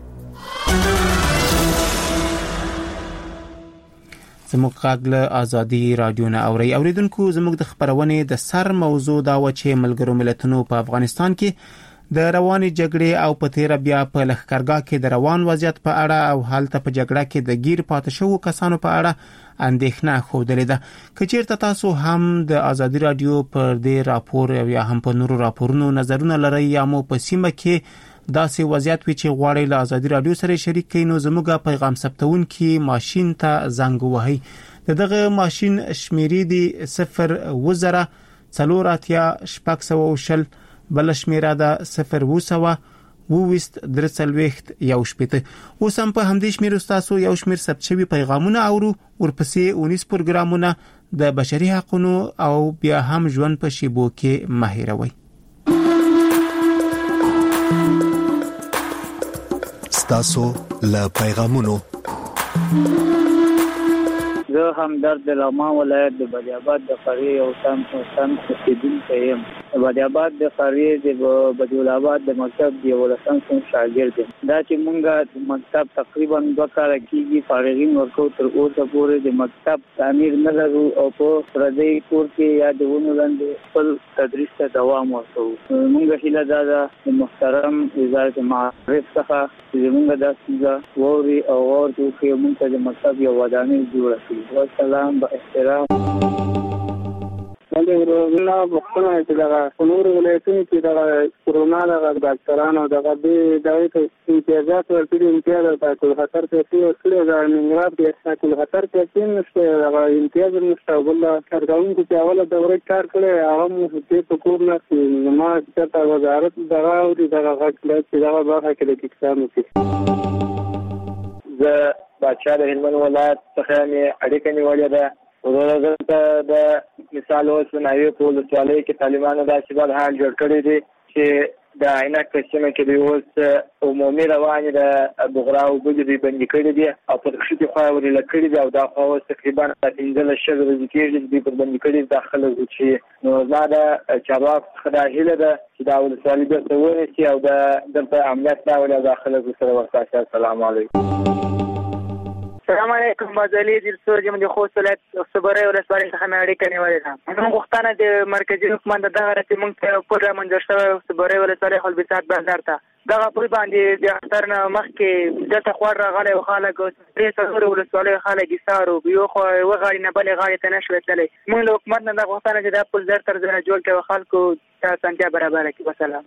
S1: زموږ غږ له ازادي رادیو نه اوري. اوریدونکو زموږ د خبرونې د سر موضوع دا و چې ملګرو ملتونو په افغانستان کې د رواني جګړې او په تیر بیا په لښکرګاه کې د روان وضعیت په اړه او حالت په جګړه کې د گیر پاتې شوو کسانو په اړه اندېښنه خوده ده. کچیرته تاسو هم د ازادي رادیو پر دې راپور یا هم په نورو راپورونو نظرونه لرئ یا مو په سیمه کې داسې وضعیت وي چې غواړئ له ازادي رادیو سره شریک کړئ نو زموږ پیغام ثبتون کې ماشين ته زنګ وهئ. دغه ماشين شمیرې دي صفر وزره څلور اتیا شپږ سوه شل بل شمیره ده صفر وسوه وویست درڅلويخت یو شپته. اوس هم په همدې شمیر تاسو یو شمیر ثبت شوی پیغامونه اورو ورپسې اونیس پروګرامونه د بشري حقوقو او بیا هم ژوند په شیبو کې ماهروي.
S5: تاسو له پیغامونو
S6: زه هم درد لاما ولایت د بادیاباد د قریه او سم سم اوسیدونکی یم. د بادیاباد د قریه د بدولاباد د مکتب دی ولسم څنګه شاګرد یم. دا چې مونږه د مکتب تقریبا دوه کال کېږي فارغین ورکو تر اوسه پورې د مکتب تعمیر نه لرو او په پردی کور کې یا د ونو لاندې خپل تدریس ته دوام ورکوو. مونږه هیله دا ده د محترم وزارت معارف څخه چې مونږه دا څنګه ووري او ورته کې مونږ د مکتب یو ودانۍ جوړه کړي. والسلام با احترام.
S8: باندې ورونه وختونه چې دا نور ولایتونو کې دا کورونا د ډاکټرانو دغه د دایته امتیازات ورکړي امتیاز په خطر کې چې کله دا ننګرهار کې په خطر کې چې نشته دا امتیاز نشته بل کارګرانو چې اوله دوره کار کړي هغه مو په پکور نه ما چې وزارت دغه او دغه غږ چې دا برخه کې د کیسانو کې
S6: زه بادشاه د هلمند ولایت څخه مې اړیکه نیولې ده. وروره دلته د مثال اوس ناوې په ولسوالۍ کې طالبانو داسې بد حال جوړ کړی دی چې د عینک په سیمه کې دوی اوس عمومي روانې د بغرا اوبه دوی بندي کړي دي او په دښتې خوا ورېله کړي دي او دا خوا اوس تقریبا پنځلس شل ورځې کېږي چې دوی پر بندي کړي دي دا خلک چې نو زما د چارواکو څخه دا هیله ده چې دا ولسوالي بېرته ونیسي او د دلته امنیت راولي او دا خلک ورسره ورساسي. السلام علیکم.
S7: السلام علیکم. بازالي دلسور یم د خوست ولایت صبرۍ ولسوالۍ څخه مې اړیکه نیولې ده. زموږ غوښتنه د مرکزي حکومت د دغه راتې موږ ته پور رامنځور شوی صبرۍ ولسوالۍ خلبسات بازار ته دغه پورې باندې د اختر نه مخکې دلته خوړ راغلی و خلک درې څلورو ولسوالیو خلک ایسار وو یو خوا یوه غاړې نه بلې غاړې ته نه شوی تللی. موږ له حکومت نه دا غوښتنه چې دا پل زر تر زره جوړ کړي او خلکو ته اسانتیا برابره کړي. وسلام.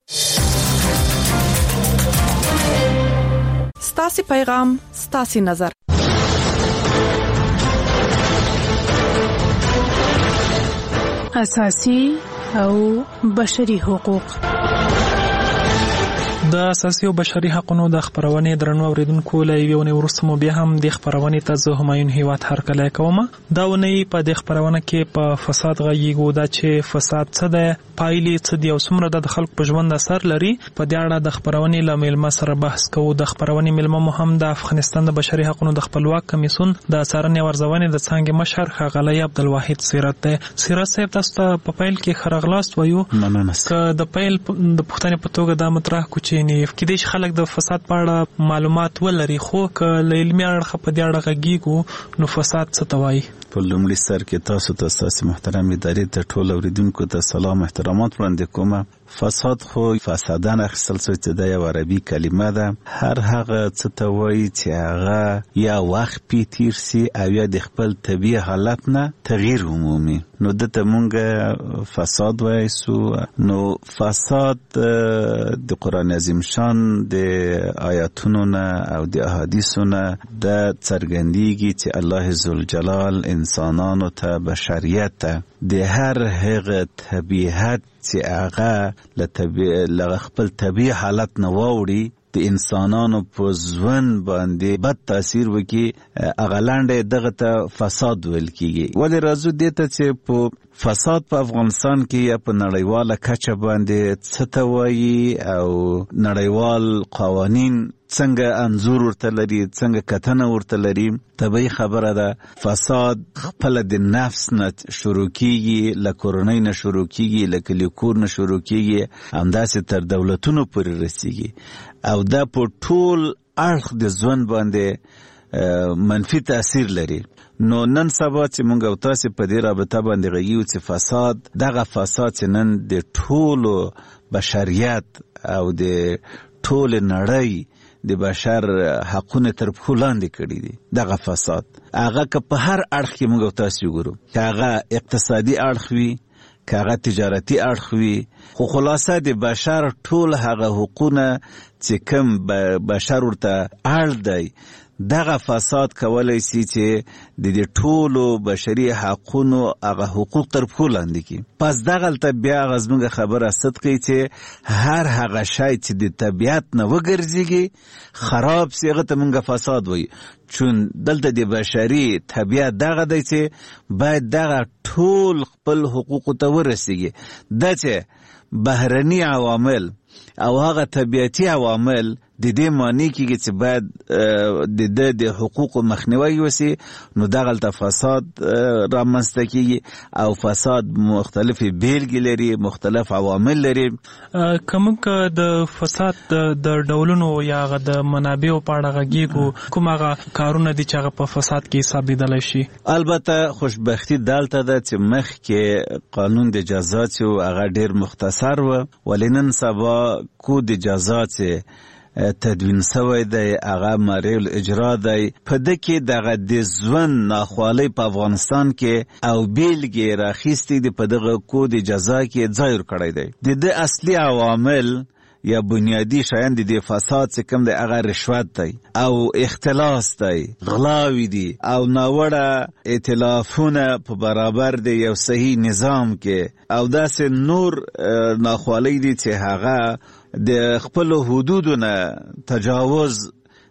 S9: ستاسې پیغام ستاسې نظر.
S10: اساسي او بشري حقوق. د اساسي او بشري حقوقو د خبرونې درنو اوریدونکو له یو نه ورسته مو بیا هم د خبرونې ته زه همایون هیواد هر کله کوم. دا ونی په د خبرونه کې په فساد غږیږو دا چې فساد څه ده پایلې څه دی او څومره د خلک په ژوند اثر لري. په دې اړه د خبرونې له ملما سره بحث کوو. د خبرونې ملما مو هم د افغانستان د بشري حقوقو د خپلواک کمیسیون د څارنې او ارزونې د څنګه مشر غلي عبدالواحد سیرت ده. سیرت صاحب تاسو ته په پیل کې خرغلاست وایو که د پیل د پښتنې په توګه د مطرح کوچ نه کېدای شي خلک د فساد په اړه معلومات ولري خو که له علمي اړخه په دې اړه غږیږو نو فساد څه ته وایي.
S11: په لومړي سر کې تاسو ته تاسو محترم ادارې ته ټول اوریدونکو ته سلام احترامات وړاندې کوم. فساد خو فسادان اخیستل شوی چې د یو عربي کلمه ده. هر هغه څه ته وایي چې هغه یا وخت پی تیر سي او یا د خپل طبیعي حالت نه تغییر عمومي نو دته مونږ فساد وایسو. نو فساد د قران عظیم شان د آیاتونو نه او د احادیثو نه د څرګندېږي چې الله ذوالجلال انسانانو ته بشریت ته د هر هغه طبیعت چې هغه له خپل طبیعي حالت نه واوړي د انسانانو په ژوند باندې بد تاثیر وکړي هغه لاندې دغه ته فساد ویل کیږي. ولې راځو دې ته چې په فساد په افغانستان کې یا په نړیواله کچه باندې څه ته وایي او نړیوال قوانین څنګه انزور ورته لري څنګه کتنه ورته لري. طبیعي خبره ده فساد خپل د نفس نه شروع کیږي له کورنۍ نه شروع کیږي له کلیکور نه شروع کیږي همداسې تر دولتونو پورې رسیږي او دا په ټول اړخ د ژوند باندې منفي تاثیر لري. نو نن سبا چې مونږ او تاسو په دې رابطه باندې غږیو چې فساد دغه فساد چې نن د ټولو بشریت او د ټول نړۍ د بشر حقونه تر پښو لاندې کړي دي. دغه فساد هغه که په هر اړخ کې مونږ او تاسو وګورو که هغه اقتصادي اړخ وي که هغه تجارتي اړخ وي خو خلاصه د بشر ټول هغه حقونه چې کوم بشر ورته اړ دی دغه فساد کولای شي چې د دې ټولو بشري حقونو هغه حقوق تر پښو لاندې کړي. پس دغلته بیا غزمږه خبره صدقې چې هر هغه شی چې د طبیعت نه وګرځېږي خراب سي هغه ته مونږ فساد وایو. چون دلته د بشري طبیعت دغه دی چې باید دغه ټول خپل حقوقو ته ورسیږي. دا چې بهرني عوامل او هغه طبیعتي عوامل د دې معنی کېږي چې باید د د د حقوقو مخنیوي وشي نو دغلته فساد رامنځته کېږي او فساد مختلفې بیلګې لري مختلف عوامل لري.
S10: که موږ د فساد د ډولونو یا هغه د منابعو په اړه غږیږو کوم هغه کارونه دي چې هغه په فساد کې حسابېدلی شي؟
S11: البته خوشبختي دلته ده چې مخکې قانون د جزا چې هغه ډېر مختصر و ولې نن سبا کود جزا چې تدوین سوی دی هغه مریل اجرا دی په ده کې دغه د ژوند ناخوالۍ په افغانستان کې او بیلګې راخیستې دي په دغه کود جزا کې ځای ورکړی دی. د ده اصلي عوامل یا بنیادی شایان د دې فساد چې کوم دی هغه رشوت دی او اختلاس دی غلاوی دی او ناوړه ائتلافونه په برابر دی یو صحیح نظام کې او داسې نور ناخوالۍ دي چې هغه د خپل حدودو نه تجاوز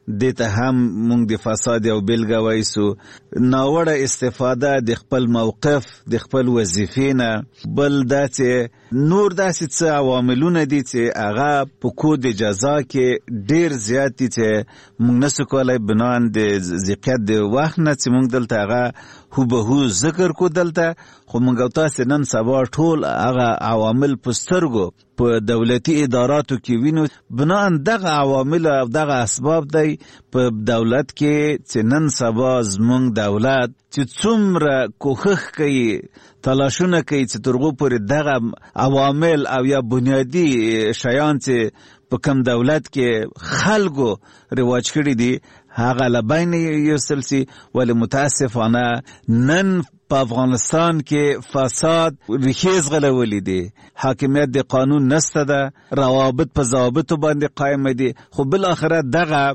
S11: دته هم موږ د فساد او بیلګه وایسو. ناوړه استفاده د خپل موقف د خپل وظیفې نه، بل داسې نور داسې څه عواملونه دي چې هغه په کود جزا کې ډیر زیات دي چې موږ نسو کولای بنان د ذکر د وخت نه چې موږ دلته هغه هو به هو ذکر کو دلته، خو موږ تاسو نن سبا ټول هغه عوامل په سترګو په دولتي اداراتو کې وینو. بنان دغه عوامل او دغه اسباب دی په دولت کې چې نن سبا زمونږ دولت چې څومره کوښښ کوي، تلاشونه کوي چې ترغو پورې دغه عوامل او یا بنیادی شیان چې په کم دولت کې خلکو رواج کړی دي هغه لبین یوصل سي. ولی متاسفانه نن په افغانستان کې فساد ریښې غلولې دي، حاکمیت د قانون نشته ده، روابط په ضوابطو باندې قائم دي، خو بل آخره دغه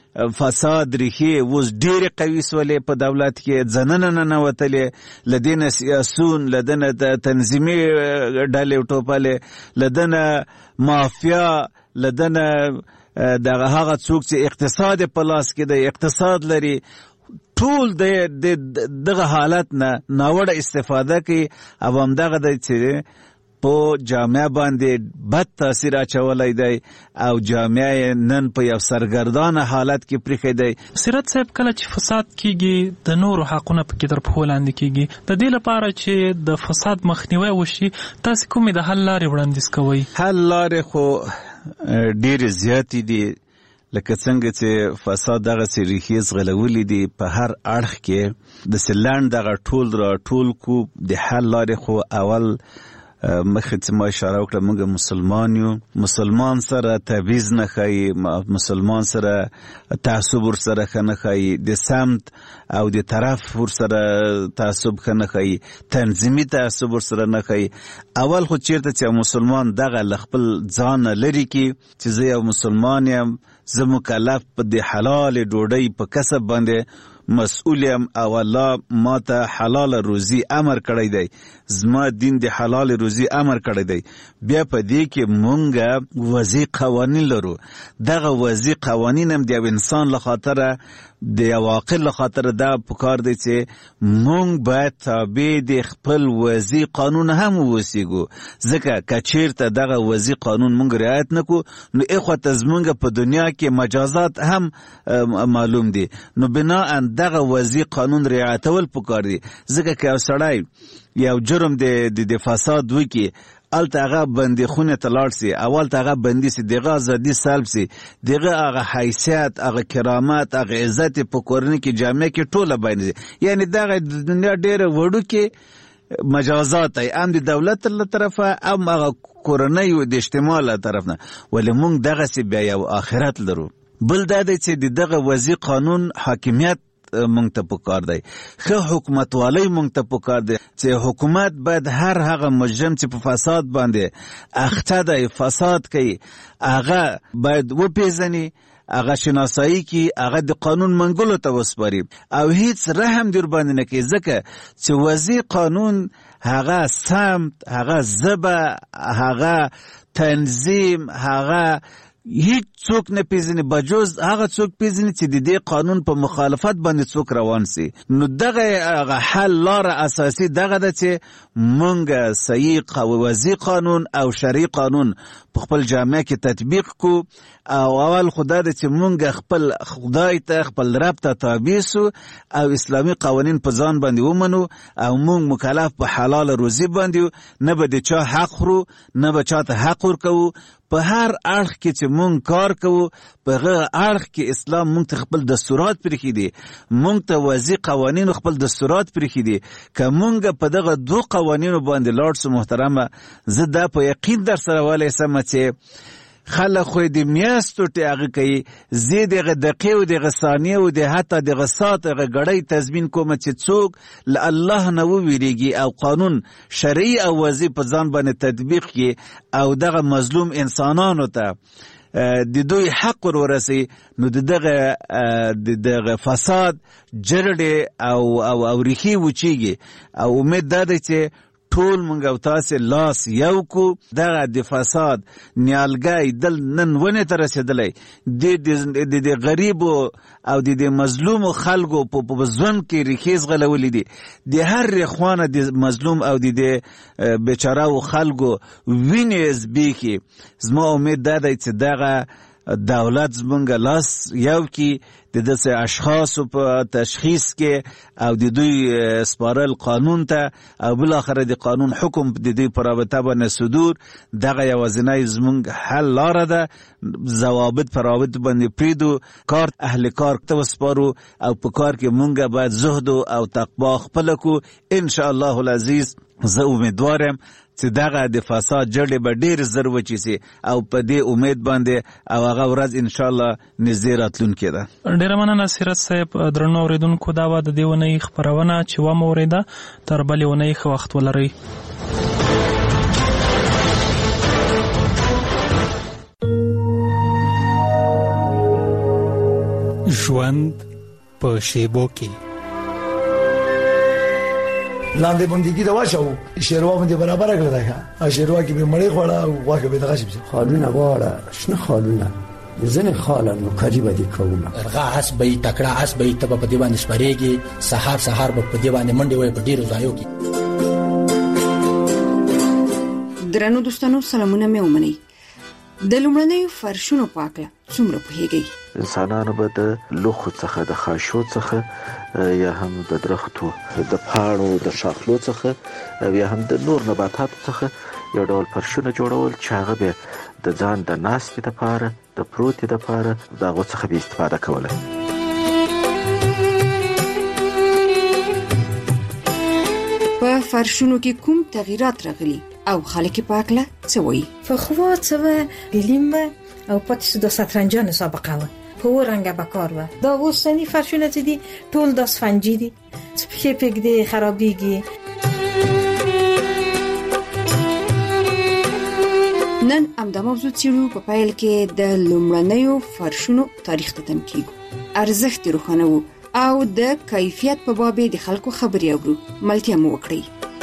S11: فساد ریښې اوس ډېرې قوي سولې په دولت کې، ځننه ننوتلې، لدینه سیاسون، لدینه تنظیمي ډلې ټوپلې، لدینه مافیا، لدینه دغه هغه څوک چې اقتصاد په لاس کې دی، اقتصاد لري، ټول د دغه حالت نه ناوړه استفاده کوي او همدغه دی چې په جامعه باندې بد تاثیر اچولی دی او جامعه نن په یو سرګردانه حالت کې پریښی دی.
S10: سیرت صاحب، کله چې فساد کیږي د نورو حقونه پکې تر پښو لاندې کیږي، د دې لپاره چې د فساد مخنیوی وشي تاسو کومې د حل لارې وړاندیز کوئ؟
S11: حل لارې خو ډېرې زیاتې دي، لکه څنګه چې فساد دغه سې ریښې ځغلولې دي په هر اړخ کې، داسې لنډ دغه ټول را ټول کو. د حل لارې خو اول مخکې چې ما اشاره وکړه، موږ مسلمان یو، مسلمان سره تبعیض نه ښایي، مسلمان سره تعصب ورسره ښه نه ښایي، د سمت او د طرف ورسره تعصب ښه نه ښایي، تنظیمي تعصب ورسره نه ښایي. اول خو چیرته چې مسلمان دغه له خپل ځان لري کې چې زه یو مسلمان یم، زه مکلف په د حلال ډوډۍ په کسب باندې مسئول یم او الله ما ته حلال روزي امر کړی دی، زما دین د حلال روزي امر کړی دی. بیا په دې کې مونږ وضعي قوانین لرو، دغه وضعي قوانین هم د یو انسان له خاطره د یو عاقل له خاطره دا پکار دی چې مونږ باید تابع د خپل وضعي قانون هم ووسیږو، ځکه که چیرته دغه وضعي قانون مونږ رعایت نه کړو نو اخوته زمونږ په دنیا کې مجازات هم معلوم دي. نو بناء دغه وضعي قانون رعایتول پکار دي، ځکه که یو سړی یو جرم د فساد وکړي الته هغه بندي خونه ته لاړ سي، اول ته هغه بندي سي، دغه ازادي سلب سي، دغه هغه حیثیت، هغه کرامت، هغه عزت په کورنۍ کې جامعه کې ټوله باندې، یعنی دغه دنیا ډېره وړو کې مجازات ای هم د دولت له طرفه هم هغه کورنۍ او د اجتماع له طرف نه. ولې موږ دغه سي بیا یو آخرت لرو. بل دا دی چې دغه وضعي قانون حاکمیت مونږ ته پکار دی، ښه حکومتوالی مونږ ته پکار دی چې حکومت باید هر هغه مجرم چې په فساد باندې اخته دی، فساد کوي، هغه باید وپیژني، هغه شناسایی کی، هغه د قانون منګولو ته وسپاري او هیڅ رحم در باندې نه کوي، ځکه چې وضعي قانون هغه سمت، هغه ژبه، هغه تنظیم، هغه هیڅ څوک نه پیژني بجوز هغه څوک پیژني چې د دې قانون په مخالفت باندې څوک روان سي. نو دغه هغه حل لاره اساسي دغه ده چې مونږ صحیح وضعي قانون او شرعي قانون په خپل جامعه کې تطبیق کو او اول خدای دې چې مونږ خپل خدای ته خپل رب ته تابع سو او اسلامي قوانین په ځان باندې ومنو او مونږ مکلف په حلال روزي باندې، نه به د چا حق خورو، نه به چاته حق ورکوو. په هر اړخ کې چې مونږ کار کوو په هغه اړخ کې اسلام مونږ ته خپل دستورات پرېښي دي، مونږ ته وضعي قوانینو خپل دستورات پرېښي دي. که مونږ په دغه دو قوانینو باندې لاړ سو محترمه، زه دا په یقین در سره ولی سمه چې خلک خو د میاشتو هغه کوي، زه دغه دقیقې او دغه ثانیې او د حتی دغه ساعت هغه ګړۍ تضمین کوم چې څوک له الله نه وویریږي او قانون شرعي او وضعي په ځان باندې تطبیق کړي او دغه مظلوم انسانانو ته د دوی حق ورسي، نو دغه دغه فساد جرړې او او او ریښې وچیږي. او امید دا دی چې ټول مونږ او تاسو لاس یو کو دغه د فساد نیالګي دل نن ونه تر رسیدلې د د غریب او د مظلوم خلکو په ځوان کې ریخیز غلولې دي د هر خوانه د مظلوم او د بیچاره خلکو وینز بي کې زما امید ده چې دغه دولت زمونږ لاس یو کې د داسې اشخاصو په تشخیص کې او د دوی سپارل قانون ته او بالاخره د قانون حکم د دوی په رابطه باندې صدور دغه یوازینی زمونږ حل لاره ده. ضوابط په رابطه باندې پریدو کار اهل کار ته وسپارو او په کار کې مونږ باید زهد او تقوا خپل کو ان شاء الله العزیز. زه امیدوارم چې دغه د فساد جړې به ډېر زر وچی سي او په دې امید باندې او هغه ورځ ان شاء الله نږدې راتلونکې ده.
S10: ډېره مننه سیرت صاحب. درنو اوریدونکو دا وه د دې اونۍ خپرونه چې ومه اورېده. تر بلې اونۍ ښه وخت ولرئ.
S12: ژوند په شیبو کې
S13: لاندې بندګي دا واچو شیروا باندې برابر کړل دا شیروا کې به مړې خوړه او واګه به دغه شي
S15: خالونه واړه شنه خالونه ځنه خالن نو کاری به دي کومه
S16: ارغه اس به تکړه اس به ته په دی باندې سپریږي سحر سحر په دی باندې منډي وای په ډیرو ځایو کې.
S25: درنو دوستانو سلامونه مې ومنئ. د لومړنیو فرشونو پاکله څومره پوهیږئ؟
S26: انسانانو به د لوخو څخه د خاشو څخه یا هم د درختو د پاڼو د شاخلو څخه یا هم د نور نباتاتو څخه یو ډول فرشونه جوړول چې هغه به د ځان د ناستې لپاره د پروتې لپاره دغه څخه به استفاده کوله.
S25: په فرشونو کې کوم تغیرات راغلي او خلک پاکله څه وایي؟
S27: فخوا څه بلیم او پاتې د ساترنجان سابقه و په رنګه بکار و. دا اوسنی فرشونه چې دي ټول د اسفنجي دي چې په پک دي خرابېږي.
S25: نن همدا موضوع څېړو. په پیل کې د لومړنیو فرشونو تاریخ ته تم کېږو. ارزښت روښانه و او د کیفیت په باب د خلکو خبرې اورو. ملتیا مو وکړئ.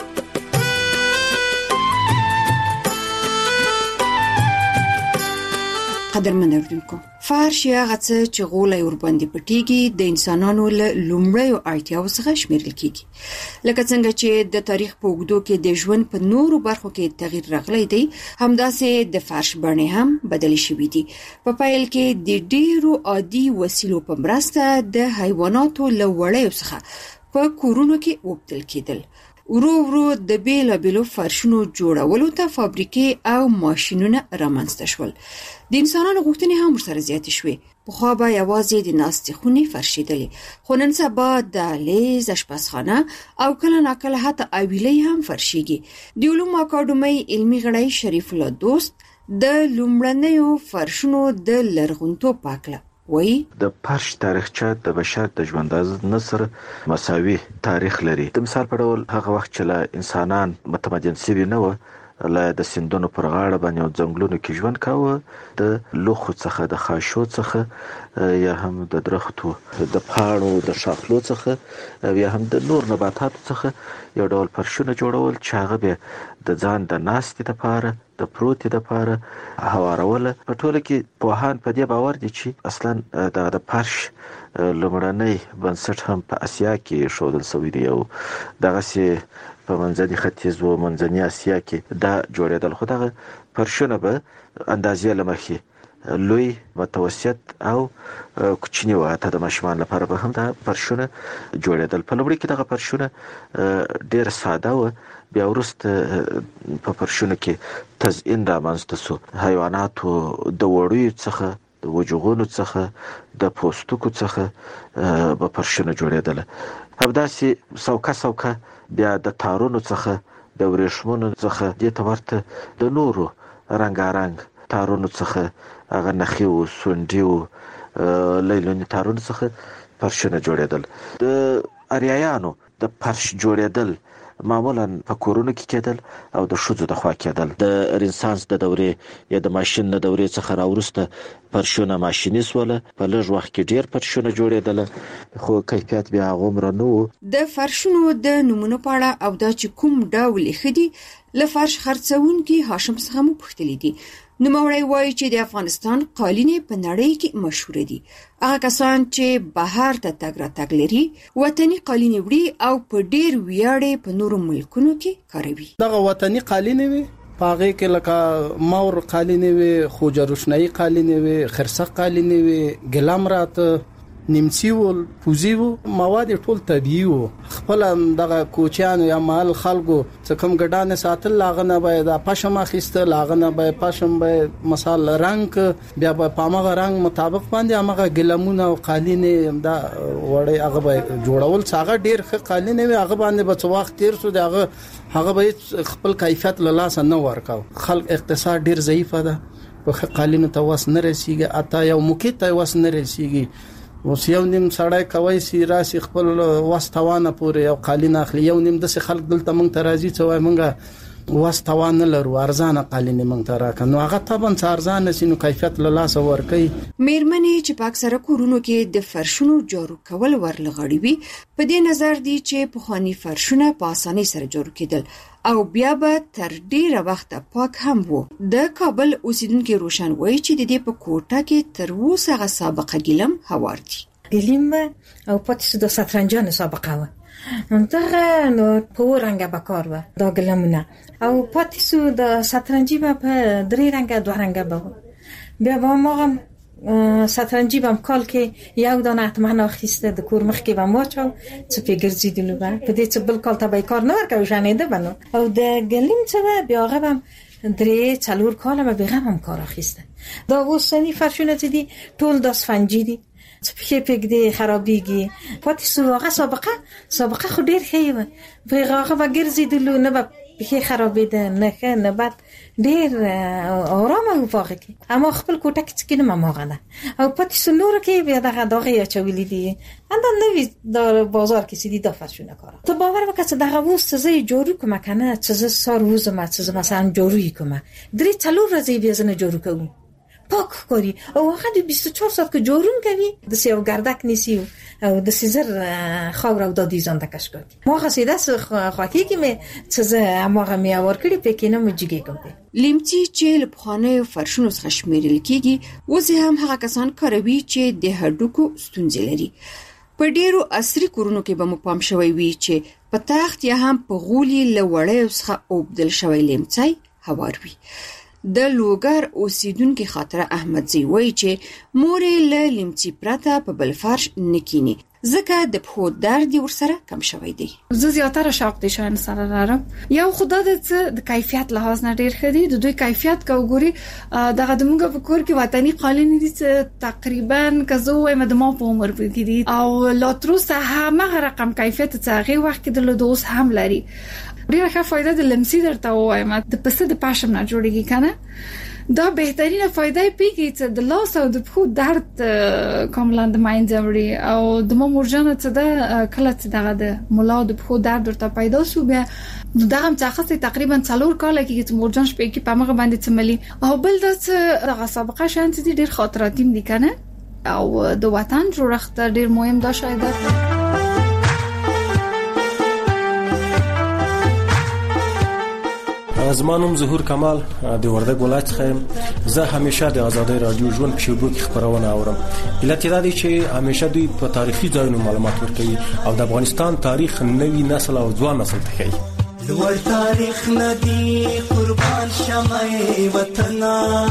S25: قدرمن اوریدونکو، فرش یا هغه څه چې غولی ورباندې پټیږي د انسانانو له لومړیو اړتیاوو څخه شمیرل کیږي. لکه څنګه چې د تاریخ په اوږدو کې د ژوند په نورو برخو کې تغییر راغلی دی، همداسې د فرش بڼې هم بدلې شوې دي. په پیل کې د ډیرو عادي وسیلو په مرسته د حیواناتو له وړیو څخه په کورونو کې وپتل کېدل. ورو ورو د بیلا بیلو فرشونو جوړولو ته فابریکې او ماشینونه رامنځته شول. د انسانانو غوښتنې هم ورسره زیاتې شوې. پخوا به یوازې د ناستې خونې فرشېدلې، خو نن سبا دهلیز، اشپزخانه او کله ناکله حتی اویلې هم فرشېږي. د علومو اکاډمۍ علمي غړی شریف الله دوست د لومړنیو فرشونو د لرغونتوب په هکله وایي.
S26: د فرش تاریخچه د بشر د ژونداز نسر مساوي تاریخ لري. د مثال په ډول هغه وخت چې له انسانان متمدن شوي نه و، له د سیندونو پر غاړه باندې او ځنګلونو کې ژوند کاوه، د لوخو څخه د خاشو څخه یا هم د درختو د پاڼو د شاخلو څخه یا هم د نور نباتاتو څخه یو ډول فرشونه جوړول چې هغه به د ځان د ناستې لپاره د پروتې لپاره هواروله. په ټوله کې پوهان په دې باور دي چې اصلا د فرش لومړنی بنسټ هم په اسیا کې ایښودل شوی دی او دغسې په منځني ختیځ او منځني اسیا کې دا جوړېدل. خو دغه فرشونه به اندازې له مخې لوی، متوسط او کوچني وو. حتی د ماشومان لپاره به هم دا فرشونه جوړېدل. په لومړي کې دغه فرشونه ډېر ساده وو. بیا وروسته په فرشونو کې تزئین رامنځته شو. حیواناتو د وړیو څخه، د وجغونو څخه، د پوستکو څخه به فرشونه جوړېدل. همداسې سوکه سوکه بیا د تارونو څخه، د ورېښمونو څخه، دې ته ورته د نورو رنګارنګ تارونو څخه، هغه نخي و، سونډي و، لیلوني تارونو څخه فرشونه جوړېدل. د اریایانو د فرش جوړېدل معمولا په کورونو کې کېدل او د ښځو د خوا کېدل. د رنسانس د دورې یا د ماشین د دورې څخه راوروسته فرشونه ماشيني سول، په لږ وخت کې ډیر فرشونه جوړېدل، خو کیفیت بیا هغومره نه و.
S25: د فرشونو د نمونه پاړه او دا چې کوم ډول خدي لفرش خرڅونکي هاشم څخه مو پوښتلې دي. نو موري وایي چې د افغانستان قالینې په نړۍ کې مشهور دي. هغه کسان چې بهر ته تګ راتګ لري وطني قالینې وړي او په ډیر ویاړې په نورو ملکونو کې کاروي.
S14: دغه وطني قالینې وي پاغه کې لکه مور قالینې وي، خوجه روشنايي قالینې وي، خرسه قالینې وي، ګلامرات، نیمڅي ول، پوزي وو، مواد ټول طبيعي وو. خپل دغه کوچیان یا مال خلکو څخه کم ګډانه ساتل، لاغنه باید د پښم اخیسته، لاغنه باید پښم باید مثال رنگ بیا په پامغه رنگ مطابق باندې هغه ګلمونه او قالینې دا وړي هغه باید جوړول. څنګه ډیر ښه قالینې وي، هغه باندې به څو وخت تیر شو، دغه هغه باید خپل کیفیت له لاس نه ورکاو. خلک اقتصاد ډیر ضعیف ده، په قالینو ته واس نه رسیږي، اته یو موکې ته واس نه رسیږي. اوس یو نیم سړی کوي سی راسي خپل واستوانه پورې یو قالین اخلي، یو نیم د خلک دلته مونږ ته راځي چې وای مونږه واستوانه لرو، ارزانه قالین مونږ ته راکړه. نو هغه طبعا ارزانه سينو کیفیت له لاس ورکي.
S25: میرمنې چې پاک سره کورونو کې د فرشونو جارو کول ورلغړي وي، په دې نظر دي چې په خاني فرشونه په اسانۍ سره جارو کېدل او بیا به تر ډیره وخت پاک هم وو. د کابل اوسیدونکو روشن وایي چې د دې په کوټه کې تر اوسه غ سابقه ګلم هوار دي.
S27: ګلیم او پاتې د ساترنجان سابقه و. دغه نو په رنګه بکار و دا ګلمونه او پاتې د ساترنجي په درې رنګه دوه رنګه به بیا به ما ساترنجي بم کال کې یو دانه اتمنه اخیسته د کور مخ کې به ما چاو چې په ګرځیدلو به په دې چې بل کال ته به کار نه ورکوي شانېده بنو او د ګلیم څه بیا هغه هم درې څلور کال به به هم کار اخیسته. دا وسنی فرشونه دي ټول د اسفنجي دي چې په کې دې خرابېږي. پاتې سو هغه سابقه سابقه خو ډیر ښه و، په هغه به ګرځیدلو نه به په خرابېده نه ښه نه بد ډیر آرامه و واقع کې. اما خپل کوټه کې څنګه ما ماغله او پاتې سو نور کې بیا دغه دغه یا چولې دي انده نوې د بازار کې سیدی د فرشونه کار. ته باور وکړه چې دغه وسته زې جوړو کوم کنه چې ز سار وزم چې مثلا جوړوي کوم درې څلور ورځې بیا زنه جوړو کوم پاک کوي او هغه د بیست و چهار ساعت کې جوړون کوي د سیو ګردک نیسی او د سیزر خاور او د دیزان د کش کوي. ما خاصیده خواکی کې مې چې هغه مې اور کړی پکې نه مجګي کوم.
S25: لیمڅي چې له پخوانیو فرشونو څخه شمیرل کېږي وځي هم هغه کسان کاروي چې د هډوکو ستونزې لري. په ډیرو عصري کورونو کې به مو پام شوی وي چې په تخت یا هم په غولي لوړې څخه اوبدل شوی لیمڅي هوار وي. د لوګر اوسیدونکو خاطره احمدزی وایي چې مورې له لیمڅي پرته په بل فرش نکینی ځکه د پښو درد ورسره کم شوی دی.
S17: زه زیاتره شوق دي شاین سره لرم. یو خدای د کیفیت لحاظ نه ډیر خدي د دوی کیفیت کو ګوري دغه د موږ په کور کې وطني قالین دي چې تقریبا کزو وایم د ما په عمر کې دي او لاتروسه هم رقم کیفیت څنګه وخت کې د دوس هم لري. ډیره ښه فائدہ د لمسی درته وایم د پسه د پاشم نه جوړیږي کنه دا بهترینه فائدہ پیږي چې د لاس او د پښو درد کوملاند ماین ځوري او د مو مرجانه چې د کله چې دغه د مولا د پښو درد ورته پیدا شو بیا دغه څخه تقریبا څلور کال کې چې مرجان شپې کې پامغه باندې تملي او بل د دغه سابقه شانت دي ډیر خاطراتیم دي کنه او د وطن جوړښت ډیر مهم دا شاید
S18: زمانم ظهور کمال د وردګ ولایت څخه زه همیشه د آزادۍ رادیو ژوند په شیبو کې خبرونه اورم. علت دا دی چې همیشه دوی په تاریخي ځایونو معلومات ورکوي او د افغانستان تاریخ نوی نسل او ځوان نسل ته ښیي.
S19: لوړ تاریخ ندی قربان شمه وطن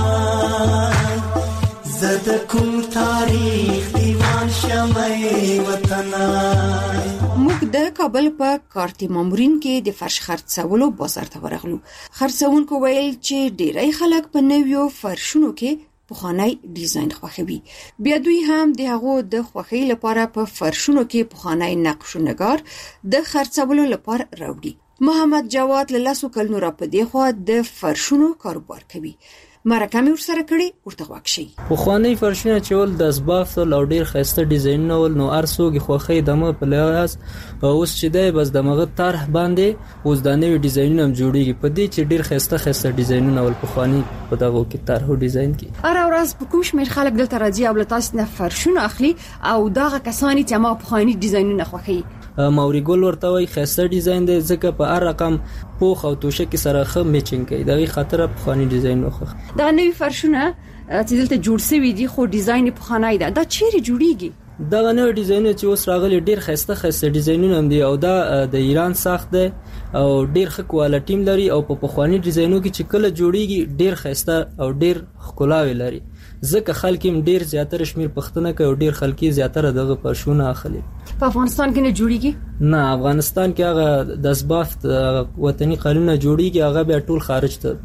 S19: زد کوم تاریخ دیوان شمه وطن.
S25: موږ د کابل په کارتي مامورین کې د فرش خرڅولو بازار ته ورغلو. خرڅونکو ویل چې ډیری خلک په نویو فرشونو کې پخوانی ډیزاین خوښوي. بیا دوی هم د هغو د خوښۍ لپاره په فرشونو کې پخوانی نقش و نگار د خرڅولو لپاره راوړي. محمد جواد له لاسو کلونو را په دی خوا د فرشونو کاروبار کوي. مرکه مې ورسره کړې ورته واکشي.
S2: په خواني فرشونه چول د اسباف له ډیر خسته ډیزاین نو نو ارسوګي خوخه دمه په لحاظ اوس چې دی بس دمغه طرح باندې اوس د نوې ډیزاینونه جوړیږي په دې چې ډیر خسته خسته ډیزاینونه ول په خواني په دغه کې طرح ډیزاین کې
S25: ار اورز په کوم شمیر خلک دلته راځي او تاسو نه فرشونه اخلي او دغه کسانی چې ما په خواني ډیزاینونه خوخي.
S2: ماوري ګل ورته وای خسته ډیزاین دی ځکه په هر رقم پوخ او توشه کې سره خه میچینګ کوي دغه خاطر په خواني ډیزاین وخه.
S25: دا نوې فرشونه چې دلته جوړ شوی دي خو ډیزاین په خوانای ده دا چیرې جوړیږي؟
S2: دا نوې ډیزاین چې اوس راغلي ډیر خسته خسته ډیزاینونه هم دي او دا د ایران ساخت ده او ډیر ښه کوالټی لري او په پخوانی ډیزاینونو کې چې کله جوړیږي ډیر خسته او ډیر ښکلاوي لري ځکه خلک هم ډیر زیاتره شمیر پښتنه کوي او ډیر خلک زیاتره دغه پښونه اخلي.
S25: په افغانستان کې نه جوړیږي؟
S2: نه افغانستان کې هغه د اسباف وطني قانون جوړیږي هغه به ټول خارج ته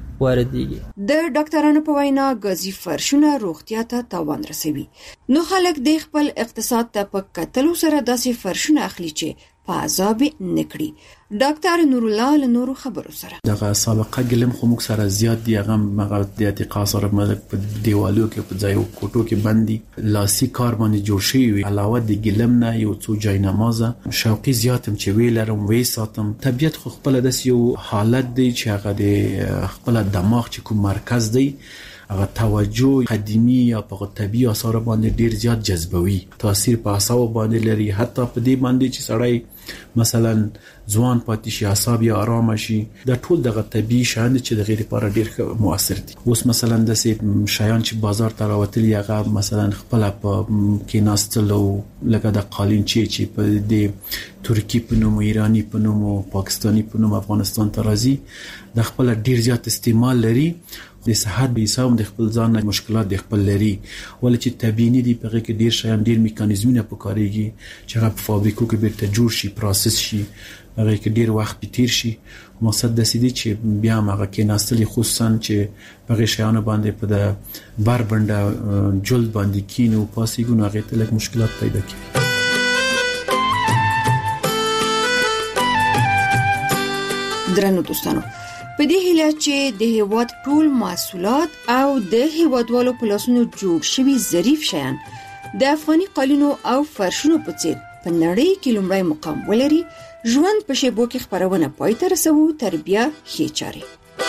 S2: واردېږي.
S25: د ډاکټرانو په وینا غازی فرشونه روغتیا ته تاوان رسوي. نو خلک د خپل اقتصاد ته په کتلو سره داسې فرشونه اخلي چې په عذاب نکړي. ډاکټر نور الله له نورو خبرو سره
S3: دغه سابقه ګلم خو موږ سره زیات دی هغه مغه د اعتقاد سره ملک په دیوالو کې په ځای او کوټو کې باندې لاسي کار باندې جوړ شوی وي علاوه د ګلم نه یو څو جای نمازه شوقي زیاتم چې ویلرم وې ساتم. طبيعت خو خپل د یو حالت دی چې هغه د خپل دماغ چې کوم مرکز دی هغه توجه قدیمی یا په طبيعي اثر باندې ډیر زیات جذبوي تاثیر په اعصاب باندې لري حتی په دې باندې چې سړی مثلا ځوان پاتې شي اعصاب یې آرام شي دا ټول دغه طبيعي شان چې د غیر لپاره ډیر موثر دي. اوس مثلا د سې شایان چې بازار ته راوتل هغه مثلا خپل په کې ناستلو لکه د قالین چې چې په دې ترکی په نوم ایرانی په نوم او پاکستانی په نوم افغانستان ته راځي د خپل ډیر زیات استعمال لري د صحت به حساب د خپل ځان مشکلات د خپل لري ولې چې طبيعي دي په کې ډیر شیان ډیر میکانیزمونه پکاريږي چې هغه په فابریکو کې بیرته جوړ شي پروسس شي هغه کې ډیر وخت تیر شي. مقصد د سیدی چې بیا هغه کې ناستلي خصوصا چې په شیانو باندې په د بار بنده جلد باندې کینو پاسېګونو هغه ته لږ مشکلات پیدا کوي.
S25: درنو دوستانو په دې هیله چې د هیواد ټول محصولات او د هیوادوالو په لاسونو جوړ شوي ظریف شیان د افغاني قالینو او فرشونو په څیر په نړۍ کې لومړی مقام ولري. ژوند په شیبو کې خبرونه پای ته رسوو تر بیا ښې چارې.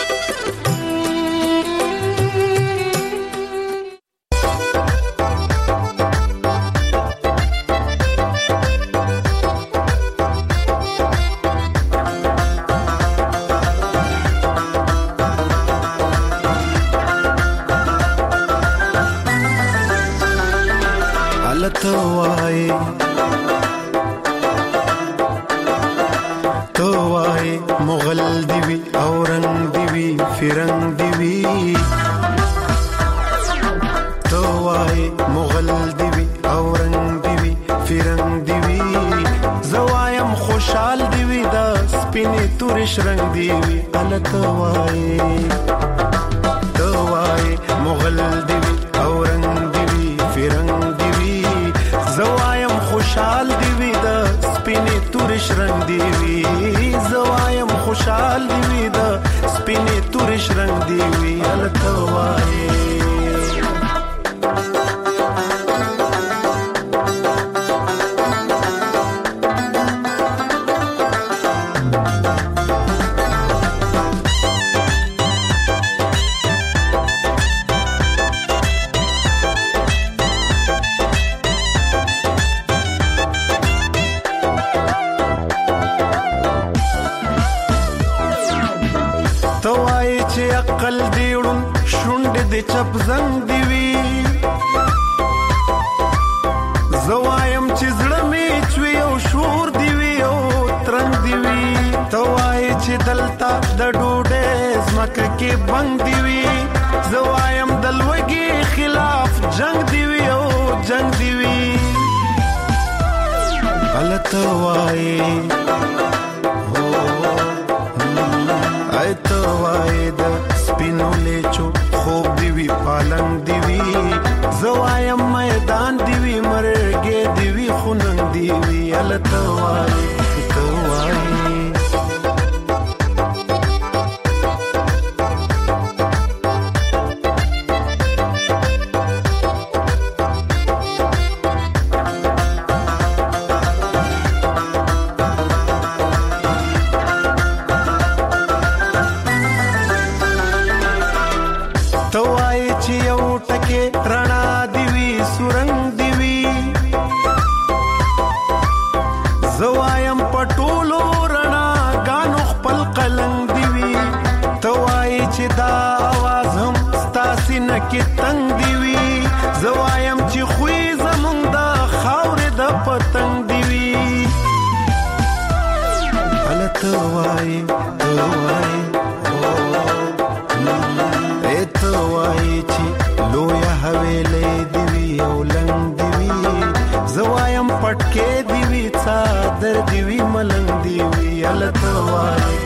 S20: رنگ دیوی علت وای دوای مغل دیوی او رنگ دیوی فرنگ دیوی زوایم خوشحال دیوی دا سپینی تورش رنگ دیوی زوایم خوشحال دیوی دا سپینی تورش رنگ دیوی علت وای چپ زنگ دیوی زوایم چې زړه می چوي او شور دیوی او ترنګ دیوی توای چې دلتا د ډوډۍ زمکه کې بنګ دیوی زوایم دلوګي خلاف جنگ دیوی او جنگ دیوی غلط وای هو ایت وای د سپینو لیچو خوب دیوی پالنگ دیوی زوایم میدان دیوی مرګې دیوی خوننګ دیوی التوای توای چې دا आवाज هم ستاسو نه کې تنگ دی وی زوایم چې خوې زمونږ دا خاورې د پتنګ دی وی الته وای تو وای اته وای چې لویا حویلې دی وی او لنګ دی وی زوایم پټکې دی وی څادر دی وی ملنګ دی وی الته وای